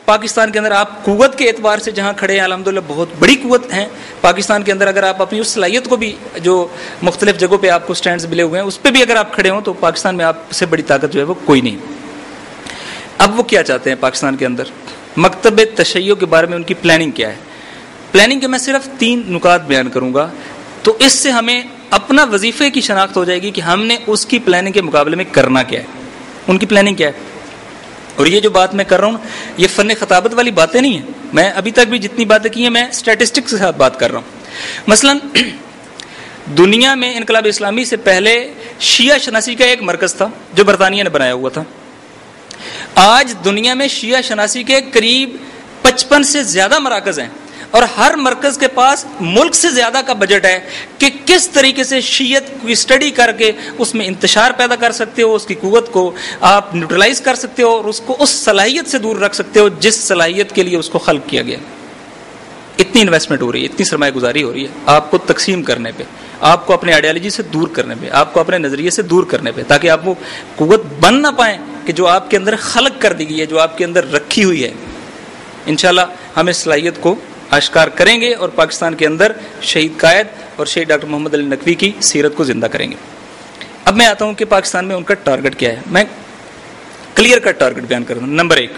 A: پاکستان کے اندر آپ قوت کے اعتبار سے جہاں کھڑے ہیں الحمدللہ بہت بڑی قوت ہیں پاکستان کے اندر. اگر آپ اپنی اس صلاحیت کو بھی جو مختلف جگہوں پہ آپ کو سٹینڈز ملے ہوئے ہیں اس پہ بھی اگر آپ کھڑے ہوں تو پاکستان میں آپ سے بڑی طاقت جو ہے وہ کوئی نہیں. اب وہ کیا چاہتے ہیں پاکستان کے اندر؟ مکتب تشیع کے بارے میں ان کی پلاننگ کیا ہے؟ پلاننگ کے میں صرف تین نکات بیان کروں گا تو اس سے ہمیں اپنا وظیفے کی شناخت ہو جائے گی کہ ہم نے اس کی پلاننگ کے مقابلے میں کرنا کیا ہے. ان کی پلاننگ کیا ہے؟ اور یہ جو بات میں کر رہا ہوں یہ فن خطابت والی باتیں نہیں ہیں. میں ابھی تک بھی جتنی باتیں کی ہیں میں اسٹیٹسٹکس کے ساتھ بات کر رہا ہوں. مثلا دنیا میں انقلاب اسلامی سے پہلے شیعہ شناسی کا ایک مرکز تھا جو برطانیہ نے بنایا ہوا تھا. آج دنیا میں شیعہ شناسی کے قریب پچپن سے زیادہ مراکز ہیں اور ہر مرکز کے پاس ملک سے زیادہ کا بجٹ ہے کہ کس طریقے سے شیعت کی اسٹڈی کر کے اس میں انتشار پیدا کر سکتے ہو, اس کی قوت کو آپ نیوٹرلائز کر سکتے ہو اور اس کو اس صلاحیت سے دور رکھ سکتے ہو جس صلاحیت کے لیے اس کو خلق کیا گیا. اتنی انویسٹمنٹ ہو رہی ہے, اتنی سرمایہ گزاری ہو رہی ہے آپ کو تقسیم کرنے پہ, آپ کو اپنے آئیڈیالوجی سے دور کرنے پہ, آپ کو اپنے نظریے سے دور کرنے پہ, تاکہ آپ وہ قوت بن نہ پائیں کہ جو آپ کے اندر خلق کر دی گئی ہے, جو آپ کے اندر رکھی ہوئی ہے. انشاءاللہ ہم اس صلاحیت کو اشکار کریں گے اور پاکستان کے اندر شہید قائد اور شہید ڈاکٹر محمد علی نقوی کی سیرت کو زندہ کریں گے. اب میں آتا ہوں کہ پاکستان میں ان کا ٹارگٹ کیا ہے. میں کلیئر کٹ ٹارگٹ بیان کر دوں. نمبر ایک,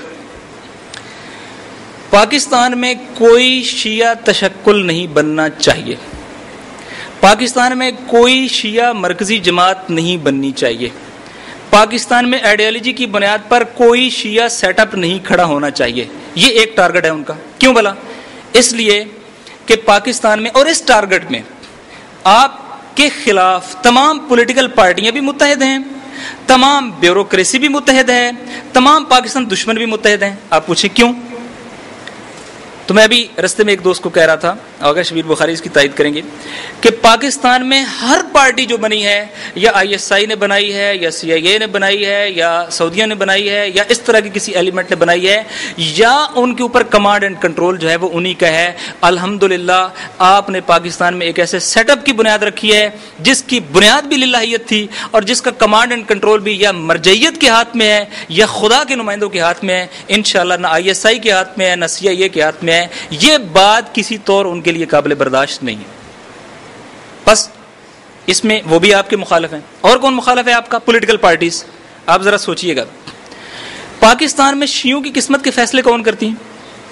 A: پاکستان میں کوئی شیعہ تشکل نہیں بننا چاہیے. پاکستان میں کوئی شیعہ مرکزی جماعت نہیں بننی چاہیے. پاکستان میں آئیڈیالوجی کی بنیاد پر کوئی شیعہ سیٹ اپ نہیں کھڑا ہونا چاہیے. یہ ایک ٹارگٹ ہے ان کا. کیوں بلا؟ اس لیے کہ پاکستان میں اور اس ٹارگٹ میں آپ کے خلاف تمام پولیٹیکل پارٹیاں بھی متحد ہیں, تمام بیوروکریسی بھی متحد ہے, تمام پاکستان دشمن بھی متحد ہیں. آپ پوچھیں کیوں؟ تو میں ابھی رستے میں ایک دوست کو کہہ رہا تھا, آغا شبیر بخاری اس کی تائید کریں گے, کہ پاکستان میں ہر پارٹی جو بنی ہے یا آئی ایس آئی نے بنائی ہے یا سی آئی اے نے بنائی ہے یا سعودیہ نے بنائی ہے یا اس طرح کی کسی ایلیمنٹ نے بنائی ہے یا ان کے اوپر کمانڈ اینڈ کنٹرول جو ہے وہ انہی کا ہے. الحمدللہ آپ نے پاکستان میں ایک ایسے سیٹ اپ کی بنیاد رکھی ہے جس کی بنیاد بھی للہیت تھی اور جس کا کمانڈ اینڈ کنٹرول بھی یا مرجعیت کے ہاتھ میں ہے یا خدا کے نمائندوں کے ہاتھ میں ہے. انشاءاللہ نہ آئی ایس آئی کے ہاتھ میں ہے نہ سی آئی اے کے ہاتھ میں ہے. یہ بات کسی طور ان کے لیے قابل برداشت نہیں ہے. بس اس میں وہ بھی آپ کے مخالف ہیں. اور کون مخالف ہے آپ کا؟ Political parties. آپ ذرا سوچئے گا, پاکستان میں شیعوں کی قسمت کے فیصلے کون کرتی ہیں؟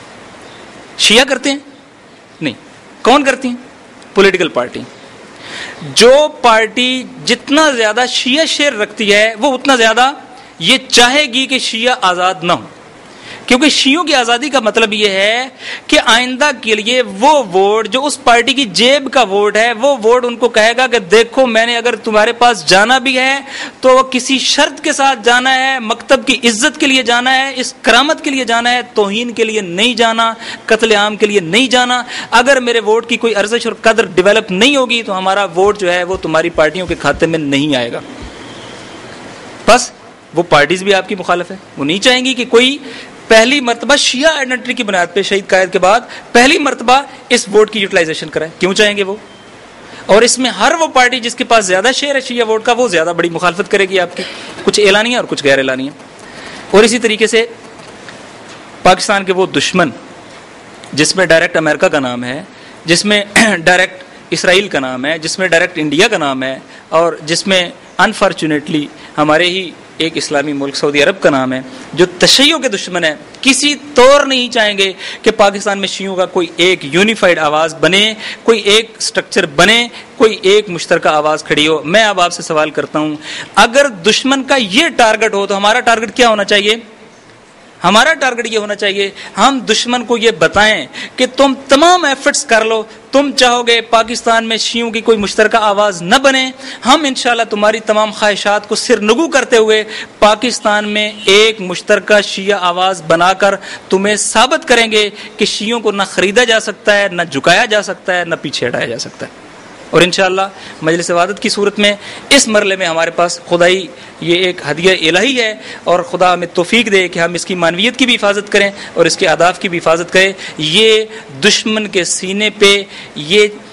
A: شیعہ کرتے ہیں؟ نہیں. کون کرتی ہیں؟ Political party. جو پارٹی جتنا زیادہ شیعہ شیئر رکھتی ہے وہ اتنا زیادہ یہ چاہے گی کہ شیعہ آزاد نہ ہو, کیونکہ شیعوں کی آزادی کا مطلب یہ ہے کہ آئندہ کے لیے وہ ووٹ جو اس پارٹی کی جیب کا ووٹ ہے وہ ووٹ ان کو کہے گا کہ دیکھو میں نے اگر تمہارے پاس جانا بھی ہے تو کسی شرط کے ساتھ جانا ہے, مکتب کی عزت کے لیے جانا ہے, اس کرامت کے لیے جانا ہے, توہین کے لیے نہیں جانا, قتل عام کے لیے نہیں جانا. اگر میرے ووٹ کی کوئی ارزش اور قدر ڈیولپ نہیں ہوگی تو ہمارا ووٹ جو ہے وہ تمہاری پارٹیوں کے کھاتے میں نہیں آئے گا. بس وہ پارٹیز بھی آپ کی مخالف ہے. وہ نہیں چاہیں گی کہ کوئی پہلی مرتبہ شیعہ آئیڈینٹی کی بنیاد پہ شہید قائد کے بعد پہلی مرتبہ اس ووٹ کی یوٹیلائزیشن کرائے. کیوں چاہیں گے وہ؟ اور اس میں ہر وہ پارٹی جس کے پاس زیادہ شیئر ہے شیعہ ووٹ کا وہ زیادہ بڑی مخالفت کرے گی آپ کی, کچھ اعلانیہ اور کچھ غیر اعلانیہ. اور اسی طریقے سے پاکستان کے وہ دشمن جس میں ڈائریکٹ امریکہ کا نام ہے, جس میں ڈائریکٹ اسرائیل کا نام ہے, جس میں ڈائریکٹ انڈیا کا نام ہے اور جس میں انفارچونیٹلی ہمارے ہی ایک اسلامی ملک سعودی عرب کا نام ہے, جو تشیع کے دشمن ہے, کسی طور نہیں چاہیں گے کہ پاکستان میں شیعوں کا کوئی ایک یونیفائڈ آواز بنے, کوئی ایک سٹرکچر بنے, کوئی ایک مشترکہ آواز کھڑی ہو. میں اب آپ سے سوال کرتا ہوں, اگر دشمن کا یہ ٹارگٹ ہو تو ہمارا ٹارگٹ کیا ہونا چاہیے؟ ہمارا ٹارگٹ یہ ہونا چاہیے ہم دشمن کو یہ بتائیں کہ تم تمام ایفرٹس کر لو, تم چاہو گے پاکستان میں شیعوں کی کوئی مشترکہ آواز نہ بنے, ہم انشاءاللہ تمہاری تمام خواہشات کو سر نگو کرتے ہوئے پاکستان میں ایک مشترکہ شیعہ آواز بنا کر تمہیں ثابت کریں گے کہ شیعوں کو نہ خریدا جا سکتا ہے, نہ جھکایا جا سکتا ہے, نہ پیچھے ہٹایا جا سکتا ہے. اور انشاءاللہ مجلس وحدت کی صورت میں اس مرحلے میں ہمارے پاس خدائی یہ ایک ہدیہ الہی ہے اور خدا ہمیں توفیق دے کہ ہم اس کی معنویت کی بھی حفاظت کریں اور اس کے اہداف کی بھی حفاظت کریں. یہ دشمن کے سینے پہ یہ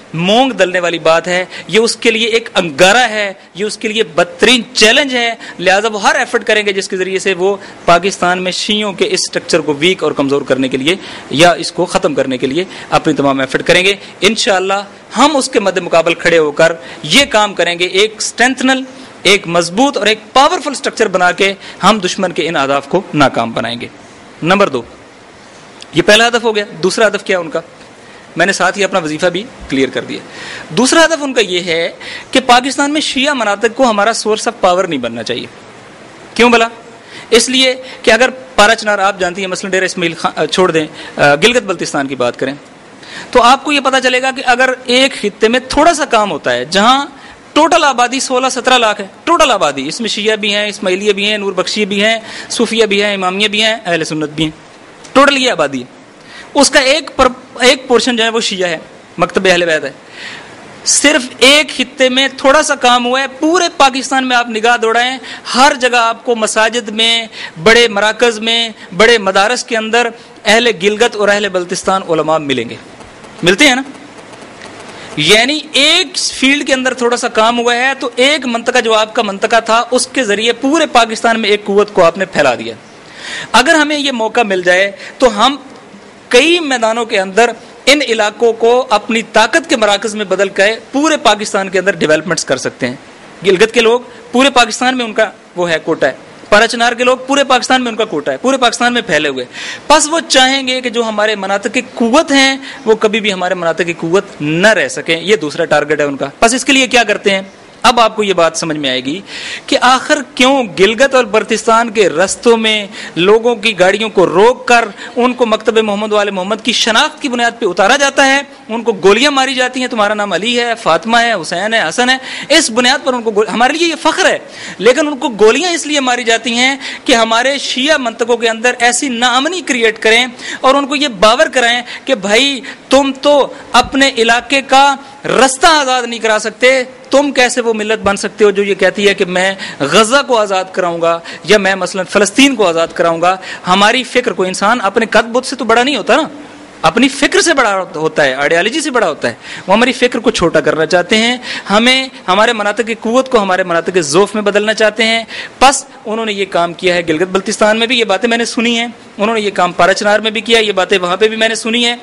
A: مونگ دلنے والی بات ہے، یہ اس کے لیے ایک انگارہ ہے، یہ اس کے لیے بدترین چیلنج ہے. لہٰذا وہ ہر ایفرٹ کریں گے جس کے ذریعے سے وہ پاکستان میں شیعوں کے اس سٹرکچر کو ویک اور کمزور کرنے کے لیے یا اس کو ختم کرنے کے لیے اپنی تمام ایفرٹ کریں گے. انشاءاللہ ہم اس کے مد مقابل کھڑے ہو کر یہ کام کریں گے، ایک اسٹرینتھنل، ایک مضبوط اور ایک پاورفل سٹرکچر بنا کے ہم دشمن کے ان اہداف کو ناکام بنائیں گے. نمبر دو، یہ پہلا ہدف ہو گیا. دوسرا ہدف کیا ان کا؟ میں نے ساتھ ہی اپنا وظیفہ بھی کلیئر کر دیا. دوسرا ہدف ان کا یہ ہے کہ پاکستان میں شیعہ مناطق کو ہمارا سورس آف پاور نہیں بننا چاہیے. کیوں بلا؟ اس لیے کہ اگر پارا چنار آپ جانتی ہیں، مثلا ڈیرہ اسماعیل خان چھوڑ دیں، گلگت بلتستان کی بات کریں تو آپ کو یہ پتا چلے گا کہ اگر ایک خطے میں تھوڑا سا کام ہوتا ہے جہاں ٹوٹل آبادی سولہ سترہ لاکھ ہے، ٹوٹل آبادی، اس میں شیعہ بھی ہیں، اسماعیلیہ بھی ہیں، نور بخشی بھی ہیں، صوفیہ بھی ہیں، امامیہ بھی ہیں، اہل سنت بھی ہیں، ٹوٹل یہ آبادی ہے. اس کا ایک پر ایک پورشن جو ہے وہ شیعہ ہے، مکتب اہل بیت ہے. صرف ایک خطے میں تھوڑا سا کام ہوا ہے، پورے پاکستان میں آپ نگاہ دوڑائیں، ہر جگہ آپ کو مساجد میں، بڑے مراکز میں، بڑے مدارس کے اندر اہل گلگت اور اہل بلتستان علماء ملیں گے، ملتے ہیں نا. یعنی ایک فیلڈ کے اندر تھوڑا سا کام ہوا ہے تو ایک منطقہ جو آپ کا منطقہ تھا اس کے ذریعے پورے پاکستان میں ایک قوت کو آپ نے پھیلا دیا. اگر ہمیں یہ موقع مل جائے تو ہم کئی میدانوں کے اندر ان علاقوں کو اپنی طاقت کے مراکز میں بدل کر پورے پاکستان کے اندر ڈیولپمنٹس کر سکتے ہیں. گلگت کے لوگ پورے پاکستان میں ان کا وہ ہے کوٹا ہے، پارا چنار کے لوگ پورے پاکستان میں ان کا کوٹا ہے، پورے پاکستان میں پھیلے ہوئے. بس وہ چاہیں گے کہ جو ہمارے مناطق کی قوت ہیں وہ کبھی بھی ہمارے مناطق کی قوت نہ رہ سکیں. یہ دوسرا ٹارگٹ ہے ان کا. بس اس کے لیے کیا کرتے ہیں؟ اب آپ کو یہ بات سمجھ میں آئے گی کہ آخر کیوں گلگت اور بلتستان کے رستوں میں لوگوں کی گاڑیوں کو روک کر ان کو مکتب محمد وال محمد کی شناخت کی بنیاد پہ اتارا جاتا ہے، ان کو گولیاں ماری جاتی ہیں، تمہارا نام علی ہے، فاطمہ ہے، حسین ہے، حسن ہے، اس بنیاد پر ان کو گول... ہمارے لیے یہ فخر ہے، لیکن ان کو گولیاں اس لیے ماری جاتی ہیں کہ ہمارے شیعہ منطقوں کے اندر ایسی ناامنی کریٹ کریں اور ان کو یہ باور کرائیں کہ بھائی تم تو اپنے علاقے کا رستہ آزاد نہیں کرا سکتے، تم کیسے وہ ملت بن سکتے ہو جو یہ کہتی ہے کہ میں غزہ کو آزاد کراؤں گا یا میں مثلا فلسطین کو آزاد کراؤں گا. ہماری فکر کو، انسان اپنے قد بت سے تو بڑا نہیں ہوتا نا، اپنی فکر سے بڑا ہوتا ہے، آئیڈیالوجی سے بڑا ہوتا ہے. وہ ہماری فکر کو چھوٹا کرنا چاہتے ہیں، ہمیں ہمارے مناطق کی قوت کو ہمارے مناطق کے ذوف میں بدلنا چاہتے ہیں. بس انہوں نے یہ کام کیا ہے گلگت بلتستان میں بھی، یہ باتیں میں نے سنی ہیں. انہوں نے یہ کام پارا چنار میں بھی کیا، یہ باتیں وہاں پہ بھی میں نے سنی ہیں.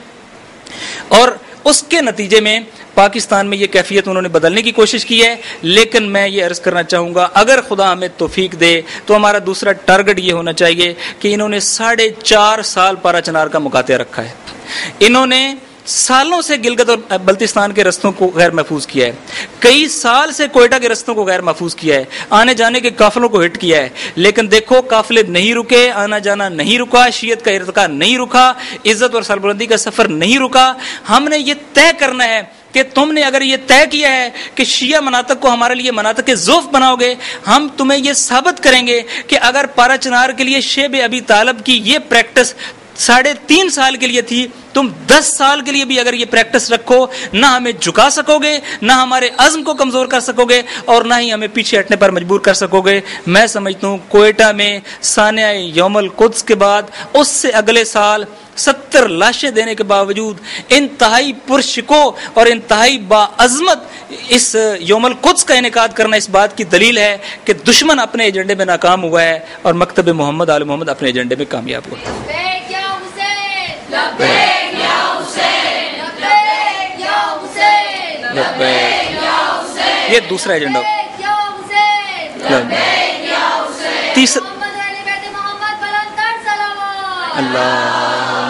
A: اور اس کے نتیجے میں پاکستان میں یہ کیفیت انہوں نے بدلنے کی کوشش کی ہے. لیکن میں یہ عرض کرنا چاہوں گا اگر خدا ہمیں توفیق دے تو ہمارا دوسرا ٹارگٹ یہ ہونا چاہیے کہ انہوں نے ساڑھے چار سال پارا چنار کا مقاطعہ رکھا ہے. انہوں نے سالوں سے گلگت اور بلتستان کے رستوں کو غیر محفوظ کیا ہے، کئی سال سے کوئٹہ کے رستوں کو غیر محفوظ کیا ہے، آنے جانے کے قافلوں کو ہٹ کیا ہے. لیکن دیکھو قافلے نہیں رکے، آنا جانا نہیں رکا، شیعت کا ارتقاء نہیں رکا، عزت اور سربلندی کا سفر نہیں رکا. ہم نے یہ طے کرنا ہے کہ تم نے اگر یہ طے کیا ہے کہ شیعہ مناطق کو ہمارے لیے مناطق کے ذوف بناؤ گے، ہم تمہیں یہ ثابت کریں گے کہ اگر پارا چنار کے لیے شیب ابی طالب کی یہ پریکٹس ساڑھے تین سال کے لیے تھی، تم دس سال کے لیے بھی اگر یہ پریکٹس رکھو، نہ ہمیں جھکا سکو گے، نہ ہمارے عزم کو کمزور کر سکو گے، اور نہ ہی ہمیں پیچھے ہٹنے پر مجبور کر سکو گے. میں سمجھتا ہوں کوئٹہ میں سانحہ یوم القدس کے بعد اس سے اگلے سال ستر لاشیں دینے کے باوجود انتہائی پرشکو اور انتہائی باعظمت اس یوم القدس کا انعقاد کرنا اس بات کی دلیل ہے کہ دشمن اپنے ایجنڈے میں ناکام ہوا ہے اور مکتب محمد آل محمد اپنے ایجنڈے میں کامیاب ہوا. یہ دوسرا ایجنڈا. تیسرا اللہ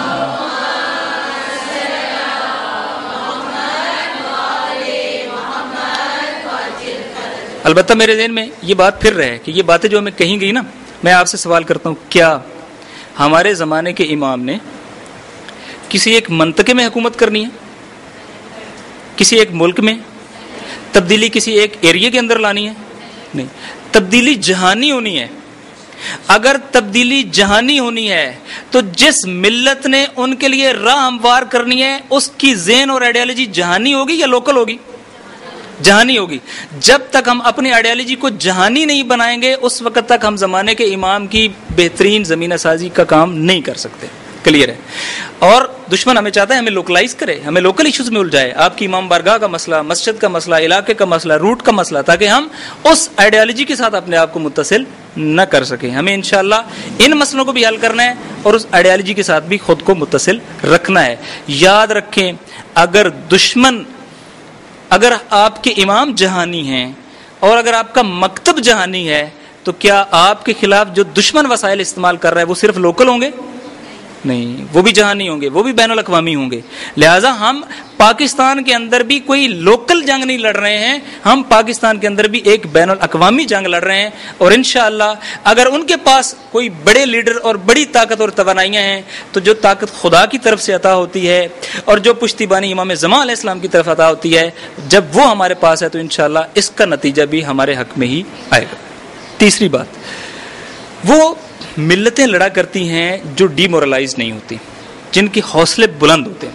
A: البتہ میرے ذہن میں یہ بات پھر رہے کہ یہ باتیں جو ہمیں کہیں گئی نا، میں آپ سے سوال کرتا ہوں، کیا ہمارے زمانے کے امام نے کسی ایک منطقے میں حکومت کرنی ہے، کسی ایک ملک میں تبدیلی کسی ایک ایریے کے اندر لانی ہے؟ نہیں، تبدیلی جہانی ہونی ہے. اگر تبدیلی جہانی ہونی ہے تو جس ملت نے ان کے لیے راہ ہموار کرنی ہے اس کی ذہن اور آئیڈیالوجی جہانی ہوگی یا لوکل ہوگی؟ جہانی ہوگی. جب تک ہم اپنی آئیڈیالوجی کو جہانی نہیں بنائیں گے اس وقت تک ہم زمانے کے امام کی بہترین زمینہ سازی کا کام نہیں کر سکتے. کلیئر ہے. اور دشمن ہمیں چاہتا ہے ہمیں لوکلائز کرے, ہمیں لوکل ایشوز میں الجھائے, آپ کی امام بارگاہ کا مسئلہ, مسجد کا مسئلہ, علاقے کا مسئلہ, روٹ کا مسئلہ, تاکہ ہم اس آئیڈیالوجی کے ساتھ اپنے آپ کو متصل نہ کر سکیں. ہمیں انشاءاللہ ان مسئلوں کو بھی حل کرنا ہے اور اس آئیڈیالوجی کے ساتھ بھی خود کو متصل رکھنا ہے. یاد رکھیں, اگر دشمن, اگر آپ کے امام جہانی ہیں اور اگر آپ کا مکتب جہانی ہے, تو کیا آپ کے خلاف جو دشمن وسائل استعمال کر رہا ہے وہ صرف لوکل ہوں گے؟ نہیں, وہ بھی جہانی ہوں گے, وہ بھی بین الاقوامی ہوں گے. لہٰذا ہم پاکستان کے اندر بھی کوئی لوکل جنگ نہیں لڑ رہے ہیں, ہم پاکستان کے اندر بھی ایک بین الاقوامی جنگ لڑ رہے ہیں. اور انشاءاللہ اگر ان کے پاس کوئی بڑے لیڈر اور بڑی طاقت اور توانائیاں ہیں, تو جو طاقت خدا کی طرف سے عطا ہوتی ہے اور جو پشتیبانی امام زمان علیہ السلام کی طرف عطا ہوتی ہے, جب وہ ہمارے پاس ہے تو انشاءاللہ اس کا نتیجہ بھی ہمارے حق میں ہی آئے گا. تیسری بات, وہ ملتیں لڑا کرتی ہیں جو ڈی مورلائز نہیں ہوتی, جن کے حوصلے بلند ہوتے ہیں.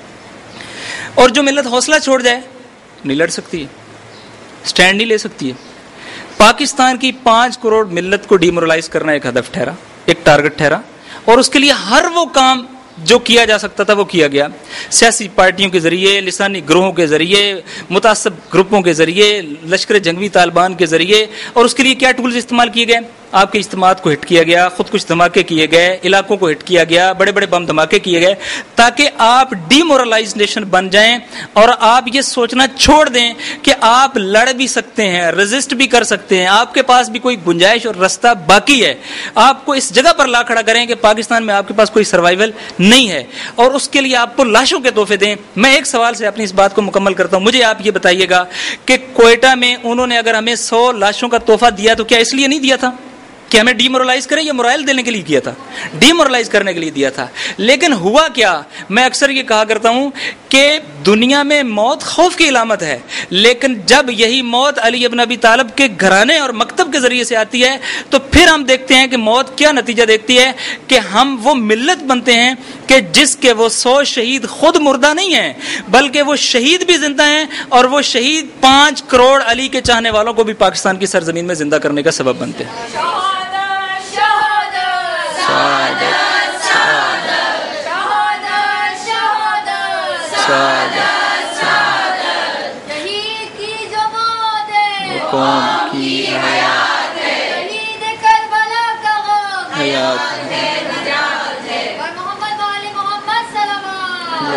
A: اور جو ملت حوصلہ چھوڑ جائے نہیں لڑ سکتی ہے, سٹینڈ نہیں لے سکتی ہے. پاکستان کی پانچ کروڑ ملت کو ڈی مورلائز کرنا ایک ہدف ٹھہرا, ایک ٹارگٹ ٹھہرا, اور اس کے لیے ہر وہ کام جو کیا جا سکتا تھا وہ کیا گیا. سیاسی پارٹیوں کے ذریعے, لسانی گروہوں کے ذریعے, متعصب گروپوں کے ذریعے, لشکر جنگی طالبان کے ذریعے. اور اس کے لیے کیا ٹولز استعمال کیے گئے؟ آپ کے اجتماعات کو ہٹ کیا گیا, خود کچھ دھماکے کیے گئے, علاقوں کو ہٹ کیا گیا, بڑے بڑے بم دھماکے کیے گئے, تاکہ آپ ڈی مورلائز نیشن بن جائیں اور آپ یہ سوچنا چھوڑ دیں کہ آپ لڑ بھی سکتے ہیں, ریزسٹ بھی کر سکتے ہیں, آپ کے پاس بھی کوئی گنجائش اور رستہ باقی ہے. آپ کو اس جگہ پر لا کھڑا کریں کہ پاکستان میں آپ کے پاس کوئی سروائیول نہیں ہے, اور اس کے لیے آپ کو لاشوں کے تحفے دیں. میں ایک سوال سے اپنی اس بات کو مکمل کرتا ہوں. مجھے آپ یہ بتائیے گا کہ کوئٹہ میں انہوں نے اگر ہمیں سو لاشوں کا تحفہ دیا تو کیا اس لیے نہیں دیا تھا کہ ہمیں ڈی مورلائز کریں؟ یہ مورائل دینے کے لیے کیا تھا, ڈی مورلائز کرنے کے لیے دیا تھا. لیکن ہوا کیا؟ میں اکثر یہ کہا کرتا ہوں کہ دنیا میں موت خوف کی علامت ہے, لیکن جب یہی موت علی ابن ابی طالب کے گھرانے اور مکتب کے ذریعے سے آتی ہے, تو پھر ہم دیکھتے ہیں کہ موت کیا نتیجہ دیکھتی ہے, کہ ہم وہ ملت بنتے ہیں کہ جس کے وہ سو شہید خود مردہ نہیں ہیں, بلکہ وہ شہید بھی زندہ ہیں, اور وہ شہید پانچ کروڑ علی کے چاہنے والوں کو بھی پاکستان کی سرزمین میں زندہ کرنے کا سبب بنتے ہیں. قوم کی حیات ہے, شہید کربلا کا غم حیات ہے, نجات ہے, اور محمد والی محمد صلی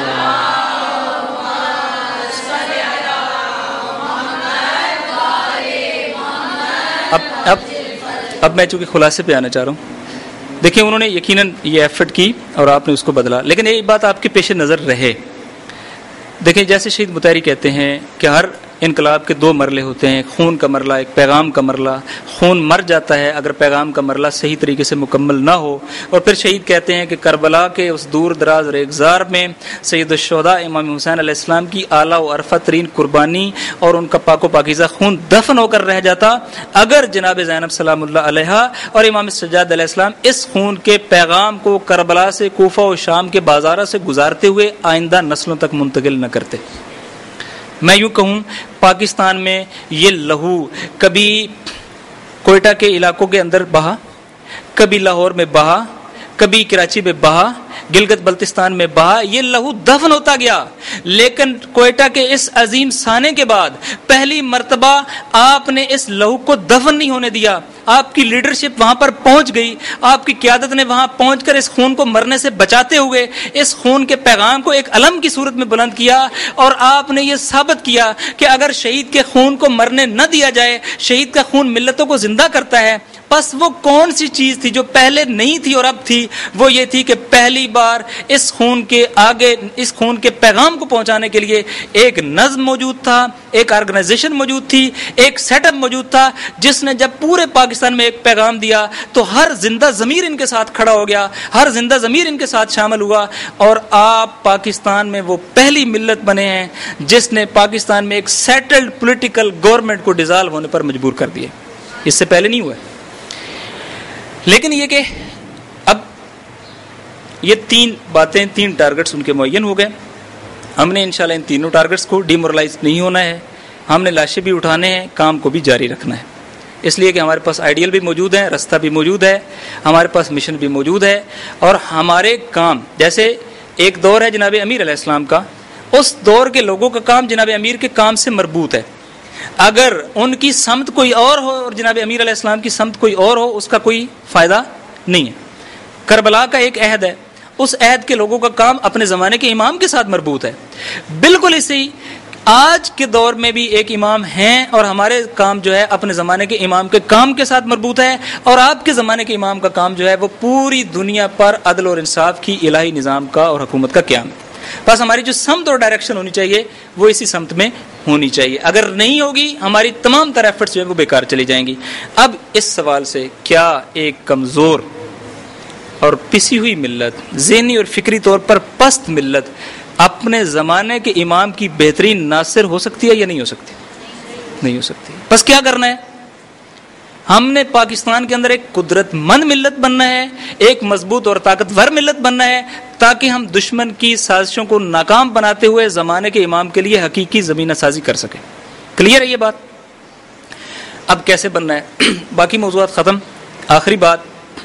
A: اللہ. اب اب اب میں چونکہ خلاصے پہ آنا چاہ رہا ہوں. دیکھیں, انہوں نے یقیناً یہ ایفرٹ کی اور آپ نے اس کو بدلا, لیکن یہ بات آپ کے پیش نظر رہے. دیکھیں, جیسے شہید مطہری کہتے ہیں کہ ہر انقلاب کے دو مرحلے ہوتے ہیں, خون کا مرحلہ, ایک پیغام کا مرحلہ. خون مر جاتا ہے اگر پیغام کا مرحلہ صحیح طریقے سے مکمل نہ ہو. اور پھر شہید کہتے ہیں کہ کربلا کے اس دور دراز ریگزار میں سید الشہداء امام حسین علیہ السلام کی اعلیٰ و عرفہ ترین قربانی اور ان کا پاک و پاکیزہ خون دفن ہو کر رہ جاتا اگر جناب زینب سلام اللہ علیہا اور امام سجاد علیہ السلام اس خون کے پیغام کو کربلا سے کوفہ و شام کے بازارہ سے گزارتے ہوئے آئندہ نسلوں تک منتقل نہ کرتے. میں یوں کہوں, پاکستان میں یہ لہو کبھی کوئٹہ کے علاقوں کے اندر بہا, کبھی لاہور میں بہا, کبھی کراچی میں بہا, گلگت بلتستان میں بہا, یہ لہو دفن ہوتا گیا. لیکن کوئٹہ کے اس عظیم سانے کے بعد پہلی مرتبہ آپ نے اس لہو کو دفن نہیں ہونے دیا. آپ کی لیڈرشپ وہاں پر پہنچ گئی, آپ کی قیادت نے وہاں پہنچ کر اس خون کو مرنے سے بچاتے ہوئے اس خون کے پیغام کو ایک علم کی صورت میں بلند کیا, اور آپ نے یہ ثابت کیا کہ اگر شہید کے خون کو مرنے نہ دیا جائے, شہید کا خون ملتوں کو زندہ کرتا ہے. بس وہ کون سی چیز تھی جو پہلے نہیں تھی اور اب تھی؟ وہ یہ تھی کہ پہلی بار اس خون کے آگے, اس خون کے پیغام کو پہنچانے کے لیے ایک نظم موجود تھا, ایک آرگنائزیشن موجود تھی, ایک سیٹ اپ موجود تھا, جس نے جب پورے پاکستان میں ایک پیغام دیا تو ہر زندہ ضمیر ان کے ساتھ کھڑا ہو گیا, ہر زندہ ضمیر ان کے ساتھ شامل ہوا, اور آپ پاکستان میں وہ پہلی ملت بنے ہیں جس نے پاکستان میں ایک سیٹلڈ پولیٹیکل گورنمنٹ کو ڈیزالو ہونے پر مجبور کر دیا. اس سے پہلے نہیں ہوا. لیکن یہ کہ اب یہ تین باتیں, تین ٹارگٹس ان کے معین ہو گئے. ہم نے انشاءاللہ ان تینوں ٹارگٹس کو ڈی مورلائز نہیں ہونا ہے, ہم نے لاشیں بھی اٹھانے ہیں, کام کو بھی جاری رکھنا ہے. اس لیے کہ ہمارے پاس آئیڈیل بھی موجود ہیں, راستہ بھی موجود ہے, ہمارے پاس مشن بھی موجود ہے, اور ہمارے کام, جیسے ایک دور ہے جناب امیر علیہ السلام کا, اس دور کے لوگوں کا کام جناب امیر کے کام سے مربوط ہے. اگر ان کی سمت کوئی اور ہو اور جناب امیر علیہ السلام کی سمت کوئی اور ہو, اس کا کوئی فائدہ نہیں ہے. کربلا کا ایک عہد ہے, اس عہد کے لوگوں کا کام اپنے زمانے کے امام کے ساتھ مربوط ہے. بالکل اسی ہی آج کے دور میں بھی ایک امام ہیں, اور ہمارے کام جو ہے اپنے زمانے کے امام کے کام کے ساتھ مربوط ہے, اور آپ کے زمانے کے امام کا کام جو ہے وہ پوری دنیا پر عدل اور انصاف کی الہی نظام کا اور حکومت کا قیام ہے. بس ہماری جو سمت اور ڈائریکشن ہونی چاہیے وہ اسی سمت میں ہونی چاہیے. اگر نہیں ہوگی ہماری تمام تر ایفرٹس جو ہے وہ بیکار چلی جائیں گی. اب اس سوال سے, کیا ایک کمزور اور پسی ہوئی ملت, ذہنی اور فکری طور پر پست ملت اپنے زمانے کے امام کی بہترین ناصر ہو سکتی ہے یا نہیں ہو سکتی؟ نہیں ہو سکتی. بس کیا کرنا ہے؟ ہم نے پاکستان کے اندر ایک قدرت مند ملت بننا ہے, ایک مضبوط اور طاقتور ملت بننا ہے, تاکہ ہم دشمن کی سازشوں کو ناکام بناتے ہوئے زمانے کے امام کے لیے حقیقی زمینہ سازی کر سکیں. کلیئر ہے یہ بات؟ اب کیسے بننا ہے؟ باقی موضوعات ختم. آخری بات,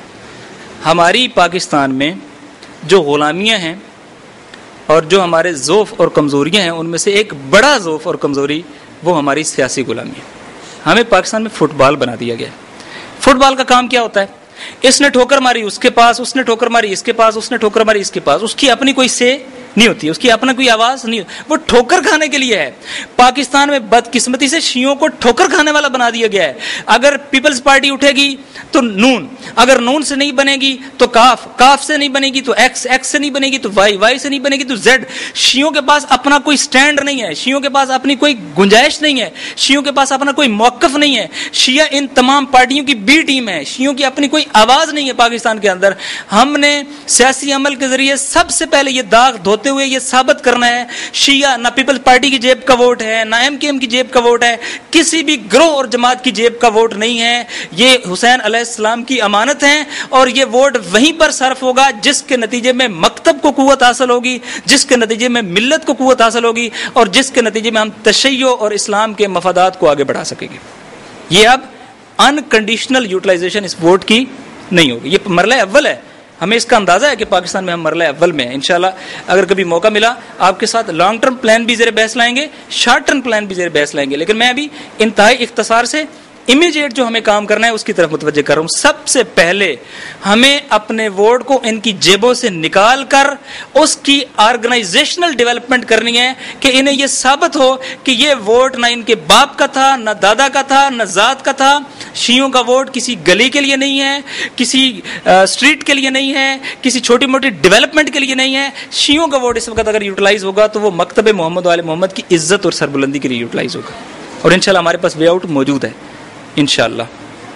A: ہماری پاکستان میں جو غلامیاں ہیں اور جو ہمارے ضعف اور کمزوریاں ہیں, ان میں سے ایک بڑا ضعف اور کمزوری وہ ہماری سیاسی غلامی ہے. ہمیں پاکستان میں فٹ بال بنا دیا گیا. فٹ بال کا کام کیا ہوتا ہے؟ اس نے ٹھوکر ماری اس کے پاس, اس نے ٹھوکر ماری اس کے پاس, اس نے ٹھوکر ماری اس کے پاس. اس کی اپنی کوئی سے نہیں ہوتی, اس کی اپنا کوئی آواز نہیں ہوتی, وہ ٹھوکر کھانے کے لیے ہے. پاکستان میں بدقسمتی سے شیعوں کو ٹھوکر کھانے والا بنا دیا گیا ہے. اگر پیپلز پارٹی اٹھے گی تو نون, اگر نون سے نہیں بنے گی تو کاف, کاف سے نہیں بنے گی تو ایکس, ایکس سے نہیں بنے گی تو وائی, وائی سے نہیں بنے گی تو زیڈ. شیعوں کے پاس اپنا کوئی سٹینڈ نہیں ہے, شیعوں کے پاس اپنی کوئی گنجائش نہیں ہے, شیعوں کے پاس اپنا کوئی موقف نہیں ہے. شیعہ ان تمام پارٹیوں کی بی ٹیم ہے, شیعوں کی اپنی کوئی آواز نہیں ہے پاکستان کے اندر. ہم نے سیاسی عمل کے ذریعے سب سے پہلے یہ داغ دھوتے ہوئے یہ ثابت کرنا ہے, شیعہ نہ پیپلز پارٹی کی جیب کا ووٹ ہے, نہ ایم کے ایم کی جیب کا ووٹ ہے, کسی بھی گروہ اور جماعت کی جیب کا ووٹ نہیں ہے. یہ حسین علیہ السلام کی امانت ہیں, اور یہ ووٹ وہیں پر صرف ہوگا جس کے نتیجے میں مکتب کو قوت حاصل ہوگی, جس کے نتیجے میں ملت کو قوت حاصل ہوگی, اور جس کے نتیجے میں ہم تشیع اور اسلام کے مفادات کو آگے بڑھا سکیں گے. یہ اب انکنڈیشنل یوٹیلائزیشن اس ووٹ کی نہیں ہوگی. یہ مرحلہ اول ہے. ہمیں اس کا اندازہ ہے کہ پاکستان میں ہم مرحلہ اول میں ہیں. انشاءاللہ اگر کبھی موقع ملا آپ کے ساتھ لانگ ٹرم پلان بھی زیر بحث لائیں گے, شارٹ ٹرم پلان بھی زیر بحث لائیں گے, لیکن میں ابھی انتہائی اختصار سے امیجیٹ جو ہمیں کام کرنا ہے اس کی طرف متوجہ کر رہا ہوں. سب سے پہلے ہمیں اپنے ووٹ کو ان کی جیبوں سے نکال کر اس کی آرگنائزیشنل ڈیولپمنٹ کرنی ہے کہ انہیں یہ ثابت ہو کہ یہ ووٹ نہ ان کے باپ کا تھا, نہ دادا کا تھا, نہ ذات کا تھا. شیعوں کا ووٹ کسی گلی کے لیے نہیں ہے, کسی اسٹریٹ کے لیے نہیں ہے, کسی چھوٹی موٹی ڈیولپمنٹ کے لیے نہیں ہے. شیعوں کا ووٹ اس وقت اگر یوٹیلائز ہوگا تو وہ مکتب محمد وال محمد کی عزت اور سربلندی کے لیے یوٹیلائز ہوگا, اور انشاءاللہ ہمارے پاس وے آؤٹ موجود ہے انشاءاللہ.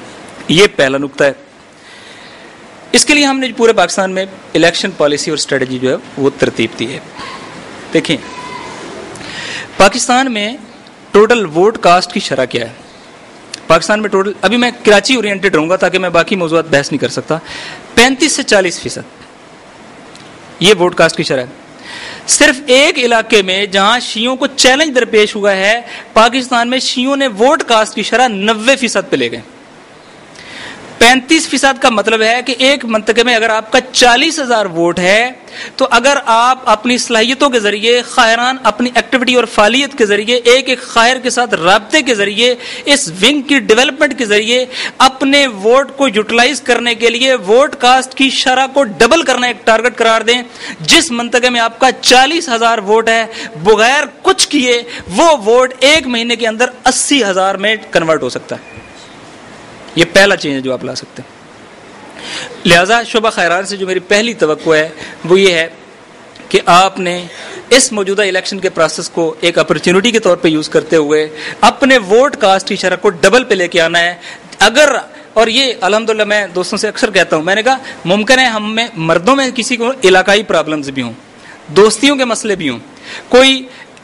A: یہ پہلا نقطہ ہے. اس کے لیے ہم نے پورے پاکستان میں الیکشن پالیسی اور اسٹریٹجی جو ہے وہ ترتیب دی ہے. دیکھیں پاکستان میں ٹوٹل ووٹ کاسٹ کی شرح کیا ہے. پاکستان میں ٹوٹل, ابھی میں کراچی اورینٹڈ رہوں گا تاکہ میں باقی موضوعات بحث نہیں کر سکتا, پینتیس سے چالیس فیصد یہ ووٹ کاسٹ کی شرح ہے. صرف ایک علاقے میں جہاں شیعوں کو چیلنج درپیش ہوا ہے, پاکستان میں شیعوں نے ووٹ کاسٹ کی شرح نوے فیصد پہ لے گئے. پینتیس فیصد کا مطلب ہے کہ ایک منطقے میں اگر آپ کا چالیس ہزار ووٹ ہے تو اگر آپ اپنی صلاحیتوں کے ذریعے خواہران اپنی ایکٹیویٹی اور فعالیت کے ذریعے ایک ایک خواہر کے ساتھ رابطے کے ذریعے اس ونگ کی ڈیولپمنٹ کے ذریعے اپنے ووٹ کو یوٹیلائز کرنے کے لیے ووٹ کاسٹ کی شرح کو ڈبل کرنا ایک ٹارگٹ قرار دیں, جس منطقے میں آپ کا چالیس ہزار ووٹ ہے بغیر کچھ کیے وہ ووٹ ایک مہینے کے اندر اسی ہزار میں کنورٹ ہو سکتا ہے. یہ پہلا چینج ہے جو آپ لا سکتے ہیں. لہذا شعبہ خیران سے جو میری پہلی توقع ہے وہ یہ ہے کہ آپ نے اس موجودہ الیکشن کے پروسیس کو ایک اپرچونٹی کے طور پہ یوز کرتے ہوئے اپنے ووٹ کاسٹ کی شرح کو ڈبل پہ لے کے آنا ہے. اگر اور یہ الحمدللہ میں دوستوں سے اکثر کہتا ہوں, میں نے کہا ممکن ہے ہم میں مردوں میں کسی کو علاقائی پرابلمز بھی ہوں, دوستیوں کے مسئلے بھی ہوں, کوئی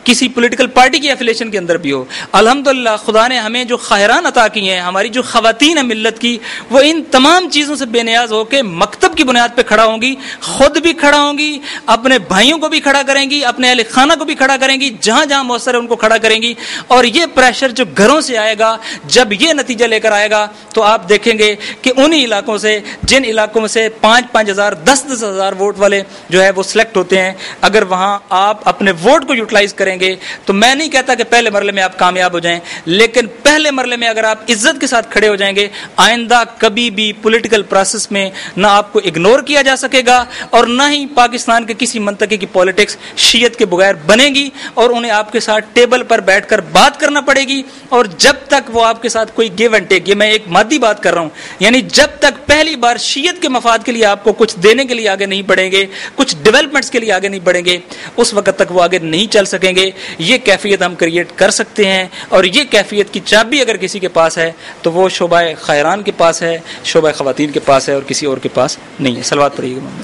A: کسی پولیٹیکل پارٹی کی ایفیلیشن کے اندر بھی ہو. الحمدللہ خدا نے ہمیں جو خیران عطا کی ہیں, ہماری جو خواتین ہیں ملت کی, وہ ان تمام چیزوں سے بے نیاز ہو کے مکتب کی بنیاد پہ کھڑا ہوں گی, خود بھی کھڑا ہوں گی, اپنے بھائیوں کو بھی کھڑا کریں گی, اپنے اہل خانہ کو بھی کھڑا کریں گی, جہاں جہاں مؤثر ہے ان کو کھڑا کریں گی. اور یہ پریشر جو گھروں سے آئے گا, جب یہ نتیجہ لے کر آئے گا تو آپ دیکھیں گے کہ انہی علاقوں سے, جن علاقوں میں سے پانچ پانچ ہزار دس دس ہزار ووٹ والے جو ہے وہ سلیکٹ ہوتے ہیں, اگر وہاں آپ اپنے ووٹ کو یوٹیلائز کریں گے تو میں نہیں کہتا کہ پہلے مرحلے میں آپ کامیاب ہو جائیں, لیکن پہلے مرحلے میں اگر آپ عزت کے ساتھ کھڑے ہو جائیں گے, آئندہ کبھی بھی پولیٹیکل پروسیس میں نہ آپ کو اگنور کیا جا سکے گا اور نہ ہی پاکستان کے کسی منطقے کی پالیٹکس شیعت کے بغیر بنے گی, اور انہیں آپ کے ساتھ ٹیبل پر بیٹھ کر بات کرنا پڑے گی. اور جب تک وہ آپ کے ساتھ کوئی گیو اینڈ ٹیک, یہ میں ایک مادی بات کر رہا ہوں, یعنی جب تک پہلی بار شیعت کے مفاد کے لیے آپ کو کچھ دینے کے لیے آگے نہیں بڑھیں گے, کچھ ڈیولپمنٹس کے لیے آگے نہیں بڑھیں گے, اس وقت تک وہ آگے نہیں چل سکیں گے. یہ کیفیت ہم کریٹ کر سکتے ہیں, اور یہ کیفیت کی چابی اگر کسی کے پاس ہے تو وہ شعبہ خیران کے پاس ہے, شعبہ خواتین کے پاس ہے, اور کسی اور کے پاس نہیں ہے. صلوات پڑھیے گا.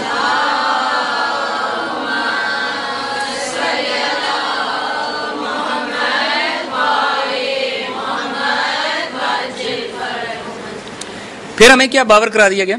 A: پھر ہمیں کیا باور کرا دیا گیا,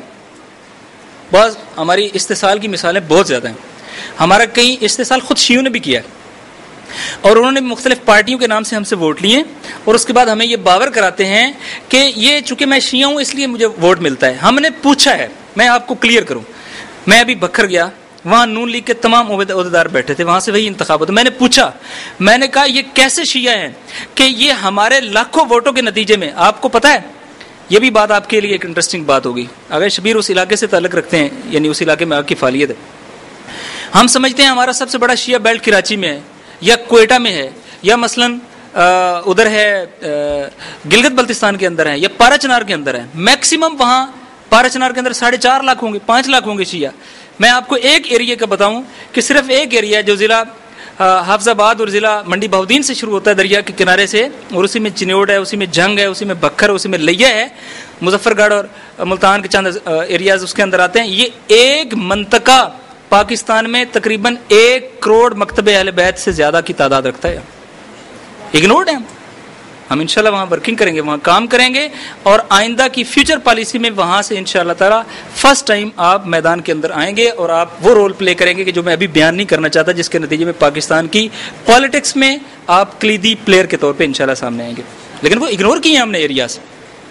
A: بس ہماری استحصال کی مثالیں بہت زیادہ ہیں. ہمارا کئی استحصال خود شیعوں نے بھی کیا ہے, اور انہوں نے مختلف پارٹیوں کے نام سے ہم سے ووٹ لیے, اور اس کے بعد ہمیں یہ باور کراتے ہیں کہ یہ چونکہ میں شیعہ ہوں اس لیے مجھے ووٹ ملتا ہے. ہم نے پوچھا ہے, میں آپ کو کلیئر کروں, میں ابھی بکھر گیا, وہاں نون لیگ کے تمام عہدیدار بیٹھے تھے, وہاں سے وہی انتخاب ہوتا. میں نے پوچھا, میں نے کہا یہ کیسے شیعہ ہیں کہ یہ ہمارے لاکھوں ووٹوں کے نتیجے میں, آپ کو پتہ ہے یہ بھی بات آپ کے لیے ایک انٹرسٹنگ بات ہوگی, اگر شبیر اس علاقے سے تعلق رکھتے ہیں, یعنی اس علاقے میں آپ کی فعالیت ہے. ہم سمجھتے ہیں ہمارا سب سے بڑا شیعہ بیلٹ کراچی میں ہے, یا کوئٹہ میں ہے, یا مثلاً ادھر ہے گلگت بلتستان کے اندر ہے, یا پارا چنار کے اندر ہے. میکسیمم وہاں پارا چنار کے اندر ساڑھے چار لاکھ ہوں گے, پانچ لاکھ ہوں گے شیعہ. میں آپ کو ایک ایریا کا بتاؤں کہ صرف ایک ایریا جو ضلع حافظ آباد اور ضلع منڈی بہودین سے شروع ہوتا ہے دریا کے کنارے سے, اور اسی میں چنیوٹ ہے, اسی میں جنگ ہے, اسی میں بکھر, اسی میں لیا ہے, مظفر گڑھ اور ملتان کے چند ایریاز اس کے اندر آتے ہیں. یہ ایک منطقہ پاکستان میں تقریباً ایک کروڑ مکتب اہل بیت سے زیادہ کی تعداد رکھتا ہے. اگنورڈ ہے. ہم ہم انشاءاللہ وہاں ورکنگ کریں گے, وہاں کام کریں گے, اور آئندہ کی فیوچر پالیسی میں وہاں سے انشاءاللہ تعالی فرسٹ ٹائم آپ میدان کے اندر آئیں گے, اور آپ وہ رول پلے کریں گے کہ جو میں ابھی بیان نہیں کرنا چاہتا, جس کے نتیجے میں پاکستان کی پالیٹکس میں آپ کلیدی پلیئر کے طور پہ انشاءاللہ سامنے آئیں گے. لیکن وہ اگنور کیے ہیں ہم نے ایریاز.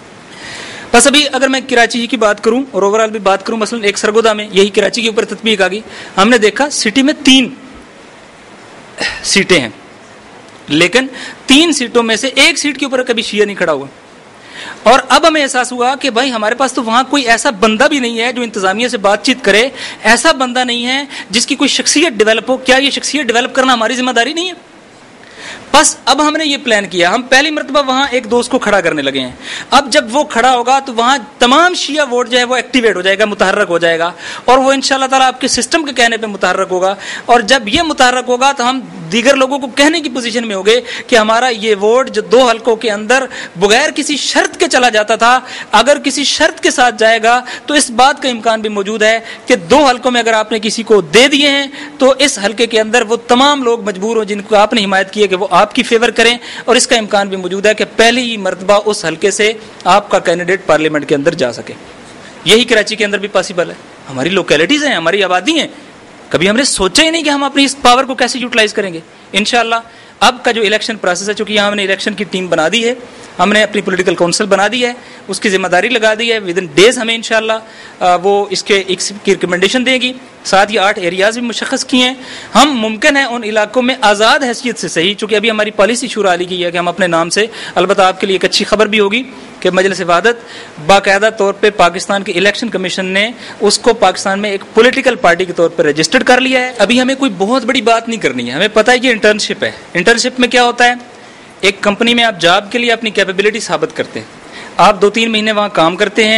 A: بس ابھی اگر میں کراچی کی بات کروں اور اوور آل بھی بات کروں, مثلا ایک سرگودا میں یہی کراچی کے اوپر تطبیق آ گئی, ہم نے دیکھا سٹی میں تین سیٹیں ہیں, لیکن تین سیٹوں میں سے ایک سیٹ کے اوپر کبھی شیعہ نہیں کھڑا ہوا. اور اب ہمیں احساس ہوا کہ بھائی ہمارے پاس تو وہاں کوئی ایسا بندہ بھی نہیں ہے جو انتظامیہ سے بات چیت کرے, ایسا بندہ نہیں ہے جس کی کوئی شخصیت ڈیولپ ہو. کیا یہ شخصیت ڈیولپ کرنا ہماری ذمہ داری نہیں ہے؟ بس اب ہم نے یہ پلان کیا, ہم پہلی مرتبہ وہاں ایک دوست کو کھڑا کرنے لگے ہیں. اب جب وہ کھڑا ہوگا تو وہاں تمام شیعہ ووٹ جو ہے وہ ایکٹیویٹ ہو جائے گا, متحرک ہو جائے گا, اور وہ انشاءاللہ تعالیٰ آپ کے سسٹم کے کہنے پہ متحرک ہوگا. اور جب یہ متحرک ہوگا تو ہم دیگر لوگوں کو کہنے کی پوزیشن میں ہو گئے کہ ہمارا یہ ووٹ جو دو حلقوں کے اندر بغیر کسی شرط کے چلا جاتا تھا, اگر کسی شرط کے ساتھ جائے گا تو اس بات کا امکان بھی موجود ہے کہ دو حلقوں میں اگر آپ نے کسی کو دے دیے ہیں تو اس حلقے کے اندر وہ تمام لوگ مجبور ہوں جن کو آپ نے حمایت کی ہے کہ وہ آپ کی فیور کریں. اور اس کا امکان بھی موجود ہے کہ پہلی ہی مرتبہ اس حلقے سے آپ کا کینڈیڈیٹ پارلیمنٹ کے اندر جا سکے. یہی کراچی کے اندر بھی پاسبل ہے. ہماری لوکیلٹیز ہیں, ہماری آبادی ہیں, کبھی ہم نے سوچا ہی نہیں کہ ہم اپنی اس پاور کو کیسے یوٹیلائز کریں گے. انشاءاللہ اب کا جو الیکشن پروسیس ہے, چونکہ یہاں ہم نے الیکشن کی ٹیم بنا دی ہے, ہم نے اپنی پولیٹیکل کونسل بنا دی ہے, اس کی ذمہ داری لگا دی ہے. ود ان ڈیز ہمیں انشاءاللہ وہ اس کے ایک کی ریکمنڈیشن دے گی. ساتھ ہی آٹھ ایریاز بھی مشخص کیے ہیں. ہم ممکن ہے ان علاقوں میں آزاد حیثیت سے صحیح, چونکہ ابھی ہماری پالیسی شروع علی کی ہے کہ ہم اپنے نام سے, البتہ آپ کے لیے ایک اچھی خبر بھی ہوگی کہ مجلس وحدت باقاعدہ طور پہ پاکستان کے الیکشن کمیشن نے اس کو پاکستان میں ایک پولیٹیکل پارٹی کے طور پر رجسٹرڈ کر لیا ہے. ابھی ہمیں کوئی بہت بڑی بات نہیں کرنی ہے, ہمیں پتہ ہے یہ انٹرنشپ ہے. انٹرنشپ میں کیا ہوتا ہے, ایک کمپنی میں آپ جاب کے لیے اپنی کیپیبلٹی ثابت کرتے ہیں, آپ دو تین مہینے وہاں کام کرتے ہیں,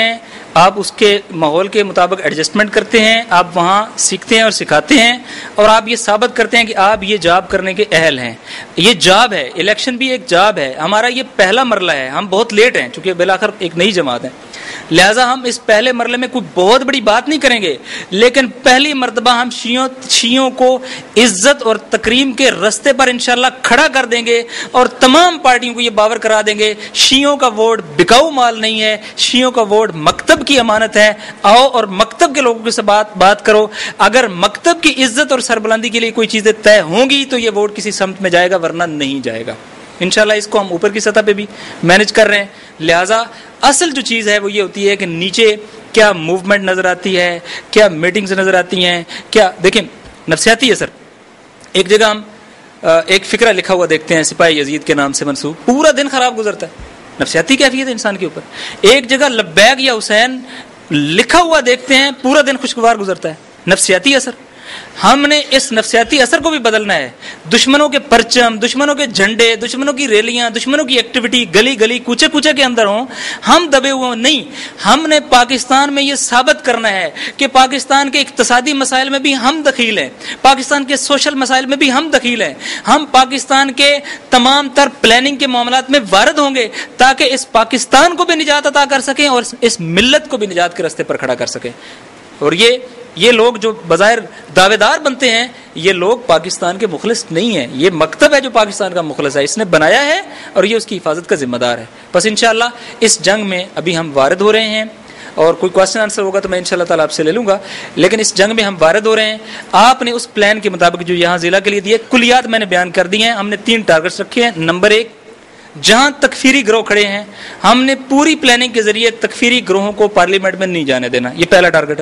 A: آپ اس کے ماحول کے مطابق ایڈجسٹمنٹ کرتے ہیں, آپ وہاں سیکھتے ہیں اور سکھاتے ہیں, اور آپ یہ ثابت کرتے ہیں کہ آپ یہ جاب کرنے کے اہل ہیں. یہ جاب ہے, الیکشن بھی ایک جاب ہے. ہمارا یہ پہلا مرحلہ ہے, ہم بہت لیٹ ہیں چونکہ بالآخر ایک نئی جماعت ہے, لہٰذا ہم اس پہلے مرحلے میں کوئی بہت بڑی بات نہیں کریں گے, لیکن پہلی مرتبہ ہم شیعوں شیعوں کو عزت اور تکریم کے رستے پر انشاءاللہ کھڑا کر دیں گے, اور تمام پارٹیوں کو یہ باور کرا دیں گے شیعوں کا ووٹ بکاؤ مال نہیں ہے, شیعوں کا ووٹ مکتب کی امانت ہے. آؤ اور مکتب کے لوگوں سے بات بات کرو. اگر مکتب کی عزت اور سربلندی کے لیے کوئی چیزیں طے ہوں گی تو یہ ووٹ کسی سمت میں جائے گا, ورنہ نہیں جائے گا. انشاءاللہ اس کو ہم اوپر کی سطح پہ بھی مینج کر رہے ہیں. لہٰذا اصل جو چیز ہے وہ یہ ہوتی ہے کہ نیچے کیا موومنٹ نظر آتی ہے, کیا میٹنگز نظر آتی ہیں, کیا دیکھیں نفسیاتی اثر. ایک جگہ ہم ایک فقرہ لکھا ہوا دیکھتے ہیں سپاہی یزید کے نام سے منسوب, پورا دن خراب گزرتا ہے. نفسیاتی کیفیت ہے انسان کے اوپر. ایک جگہ لبیک یا حسین لکھا ہوا دیکھتے ہیں, پورا دن خوشگوار گزرتا ہے. نفسیاتی اثر. ہم نے اس نفسیاتی اثر کو بھی بدلنا ہے. دشمنوں کے پرچم, دشمنوں کے جھنڈے, دشمنوں کی ریلیاں, دشمنوں کی ایکٹیویٹی گلی گلی کوچے کوچے کے اندر ہوں, ہم دبے ہوئے نہیں. ہم نے پاکستان میں یہ ثابت کرنا ہے کہ پاکستان کے اقتصادی مسائل میں بھی ہم دخیل ہیں, پاکستان کے سوشل مسائل میں بھی ہم دخیل ہیں. ہم پاکستان کے تمام تر پلاننگ کے معاملات میں وارد ہوں گے تاکہ اس پاکستان کو بھی نجات عطا کر سکیں اور اس ملت کو بھی نجات کے راستے پر کھڑا کر سکیں. اور یہ یہ لوگ جو بظاہر دعوے دار بنتے ہیں, یہ لوگ پاکستان کے مخلص نہیں ہیں. یہ مکتب ہے جو پاکستان کا مخلص ہے, اس نے بنایا ہے اور یہ اس کی حفاظت کا ذمہ دار ہے. بس انشاءاللہ اس جنگ میں ابھی ہم وارد ہو رہے ہیں, اور کوئی کوشچن آنسر ہوگا تو میں انشاءاللہ تعالیٰ آپ سے لے لوں گا, لیکن اس جنگ میں ہم وارد ہو رہے ہیں. آپ نے اس پلان کے مطابق جو یہاں ضلع کے لیے دیے, کلیات میں نے بیان کر دی ہیں. ہم نے تین ٹارگٹس رکھے ہیں. نمبر ایک, جہاں تکفیری گروہ کھڑے ہیں ہم نے پوری پلاننگ کے ذریعے تکفیری گروہوں کو پارلیمنٹ میں نہیں جانے دینا. یہ پہلا ٹارگٹ ہے.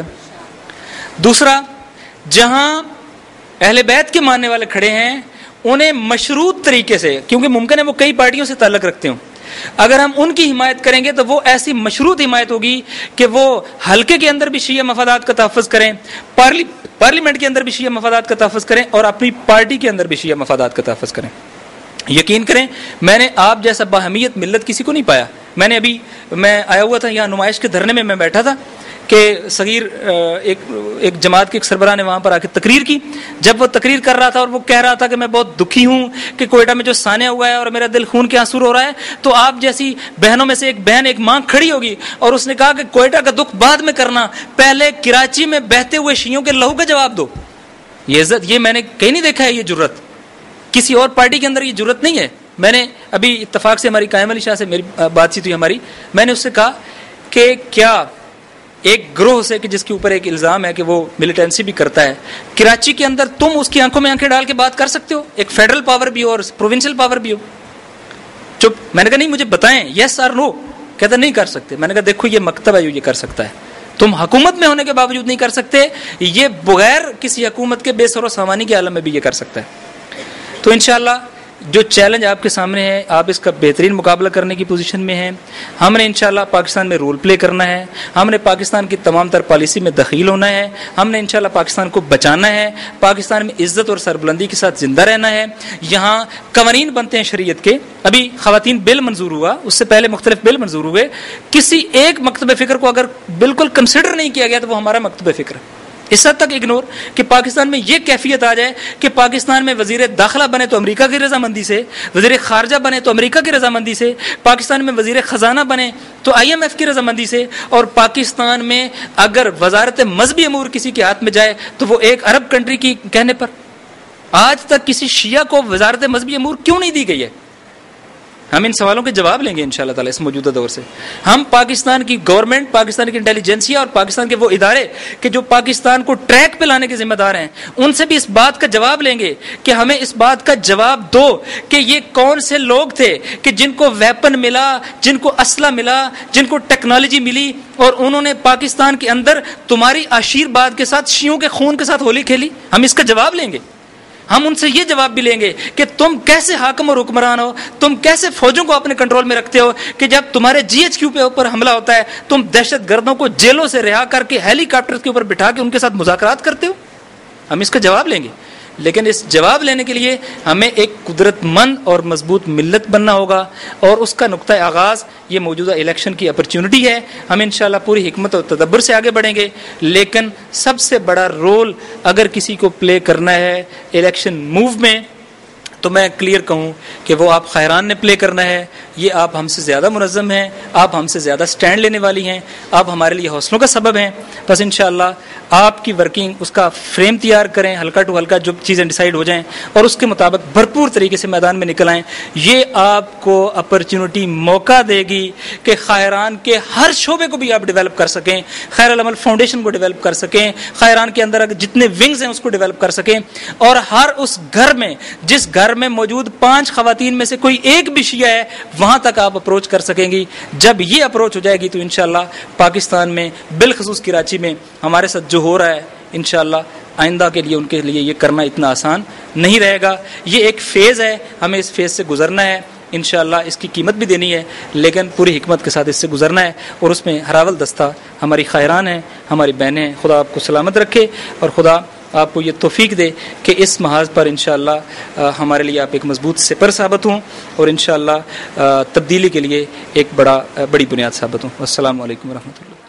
A: دوسرا, جہاں اہل بیت کے ماننے والے کھڑے ہیں انہیں مشروط طریقے سے, کیونکہ ممکن ہے وہ کئی پارٹیوں سے تعلق رکھتے ہوں, اگر ہم ان کی حمایت کریں گے تو وہ ایسی مشروط حمایت ہوگی کہ وہ حلقے کے اندر بھی شیعہ مفادات کا تحفظ کریں, پارلی پارلیمنٹ کے اندر بھی شیعہ مفادات کا تحفظ کریں, اور اپنی پارٹی کے اندر بھی شیعہ مفادات کا تحفظ کریں. یقین کریں میں نے آپ جیسا باہمیت ملت کسی کو نہیں پایا. میں نے ابھی میں آیا ہوا تھا یہاں نمائش کے دھرنے میں, میں بیٹھا تھا کہ صغیر ایک ایک جماعت کے ایک سربراہ نے وہاں پر آ کے تقریر کی. جب وہ تقریر کر رہا تھا اور وہ کہہ رہا تھا کہ میں بہت دکھی ہوں کہ کوئٹہ میں جو سانحہ ہوا ہے اور میرا دل خون کے آنسو ہو رہا ہے, تو آپ جیسی بہنوں میں سے ایک بہن ایک ماں کھڑی ہوگی اور اس نے کہا کہ کوئٹہ کا دکھ بعد میں کرنا, پہلے کراچی میں بہتے ہوئے شیعوں کے لہو کا جواب دو. یہ عزت, یہ میں نے کہیں نہیں دیکھا ہے. یہ جرت کسی اور پارٹی کے اندر یہ جرت نہیں ہے. میں نے ابھی اتفاق سے ہماری قائم علی شاہ سے میری بات چیت ہوئی ہماری, میں نے اس سے کہا کہ کیا ایک گروہ سے کہ جس کے اوپر ایک الزام ہے کہ وہ ملیٹنسی بھی کرتا ہے, کراچی کے اندر تم اس کی آنکھوں میں آنکھیں ڈال کے بات کر سکتے ہو؟ ایک فیڈرل پاور بھی ہو اور پروونشل پاور بھی ہو. چپ. میں نے کہا نہیں مجھے بتائیں یس اور نو. کہتا نہیں کر سکتے. میں نے کہا دیکھو یہ مکتب ہے جو یہ کر سکتا ہے, تم حکومت میں ہونے کے باوجود نہیں کر سکتے, یہ بغیر کسی حکومت کے بے سر و سامانی کے عالم میں بھی یہ کر سکتا ہے. تو انشاءاللہ جو چیلنج آپ کے سامنے ہے آپ اس کا بہترین مقابلہ کرنے کی پوزیشن میں ہیں. ہم نے انشاءاللہ پاکستان میں رول پلے کرنا ہے, ہم نے پاکستان کی تمام تر پالیسی میں دخیل ہونا ہے, ہم نے انشاءاللہ پاکستان کو بچانا ہے, پاکستان میں عزت اور سربلندی کے ساتھ زندہ رہنا ہے. یہاں قوانین بنتے ہیں شریعت کے, ابھی خواتین بل منظور ہوا, اس سے پہلے مختلف بل منظور ہوئے. کسی ایک مکتب فکر کو اگر بالکل کنسیڈر نہیں کیا گیا تو وہ ہمارا مکتب فکر ہے. اس حد تک اگنور کہ پاکستان میں یہ کیفیت آ جائے کہ پاکستان میں وزیر داخلہ بنے تو امریکہ کی رضامندی سے, وزیر خارجہ بنے تو امریکہ کی رضامندی سے, پاکستان میں وزیر خزانہ بنے تو آئی ایم ایف کی رضامندی سے, اور پاکستان میں اگر وزارت مذہبی امور کسی کے ہاتھ میں جائے تو وہ ایک عرب کنٹری کی کہنے پر. آج تک کسی شیعہ کو وزارت مذہبی امور کیوں نہیں دی گئی ہے؟ ہم ان سوالوں کے جواب لیں گے انشاءاللہ تعالی اس موجودہ دور سے. ہم پاکستان کی گورنمنٹ, پاکستان کی انٹیلیجنسیا اور پاکستان کے وہ ادارے کہ جو پاکستان کو ٹریک پہ لانے کے ذمہ دار ہیں, ان سے بھی اس بات کا جواب لیں گے کہ ہمیں اس بات کا جواب دو کہ یہ کون سے لوگ تھے کہ جن کو ویپن ملا, جن کو اسلحہ ملا, جن کو ٹیکنالوجی ملی, اور انہوں نے پاکستان کے اندر تمہاری آشیرواد کے ساتھ شیعوں کے خون کے ساتھ ہولی کھیلی. ہم اس کا جواب لیں گے. ہم ان سے یہ جواب بھی لیں گے کہ تم کیسے حاکم اور حکمران ہو, تم کیسے فوجوں کو اپنے کنٹرول میں رکھتے ہو کہ جب تمہارے جی ایچ کیو پہ اوپر حملہ ہوتا ہے تم دہشت گردوں کو جیلوں سے رہا کر کے ہیلی کاپٹر کے اوپر بٹھا کے ان کے ساتھ مذاکرات کرتے ہو. ہم اس کا جواب لیں گے لیکن اس جواب لینے کے لیے ہمیں ایک قدرت مند اور مضبوط ملت بننا ہوگا، اور اس کا نقطہ آغاز یہ موجودہ الیکشن کی اپرچونٹی ہے. ہم انشاءاللہ پوری حکمت اور تدبر سے آگے بڑھیں گے، لیکن سب سے بڑا رول اگر کسی کو پلے کرنا ہے الیکشن موو میں تو میں کلیئر کہوں کہ وہ آپ خیران نے پلے کرنا ہے. یہ آپ ہم سے زیادہ منظم ہیں، آپ ہم سے زیادہ سٹینڈ لینے والی ہیں، آپ ہمارے لیے حوصلوں کا سبب ہیں. بس انشاءاللہ آپ کی ورکنگ اس کا فریم تیار کریں، ہلکا ٹو ہلکا جو چیزیں ڈیسائیڈ ہو جائیں اور اس کے مطابق بھرپور طریقے سے میدان میں نکل آئیں. یہ آپ کو اپرچونٹی موقع دے گی کہ خیران کے ہر شعبے کو بھی آپ ڈیولپ کر سکیں، خیر العمل فاؤنڈیشن کو ڈیولپ کر سکیں، خیران کے اندر جتنے ونگز ہیں اس کو ڈیولپ کر سکیں، اور ہر اس گھر میں جس گھر میں موجود پانچ خواتین میں سے کوئی ایک بھی شیعہ ہے وہاں تک آپ اپروچ کر سکیں گی. جب یہ اپروچ ہو جائے گی تو انشاءاللہ پاکستان میں بالخصوص کراچی میں ہمارے ساتھ جو ہو رہا ہے انشاءاللہ آئندہ کے لیے ان کے لیے یہ کرنا اتنا آسان نہیں رہے گا. یہ ایک فیز ہے، ہمیں اس فیز سے گزرنا ہے، انشاءاللہ اس کی قیمت بھی دینی ہے، لیکن پوری حکمت کے ساتھ اس سے گزرنا ہے. اور اس میں ہراول دستہ ہماری خیران ہیں، ہماری بہنیں ہیں. خدا آپ کو سلامت رکھے اور خدا آپ کو یہ توفیق دے کہ اس محاذ پر انشاءاللہ ہمارے لیے آپ ایک مضبوط سپر ثابت ہوں اور انشاءاللہ تبدیلی کے لیے ایک بڑا بڑی بنیاد ثابت ہوں. السلام علیکم ورحمۃ اللہ.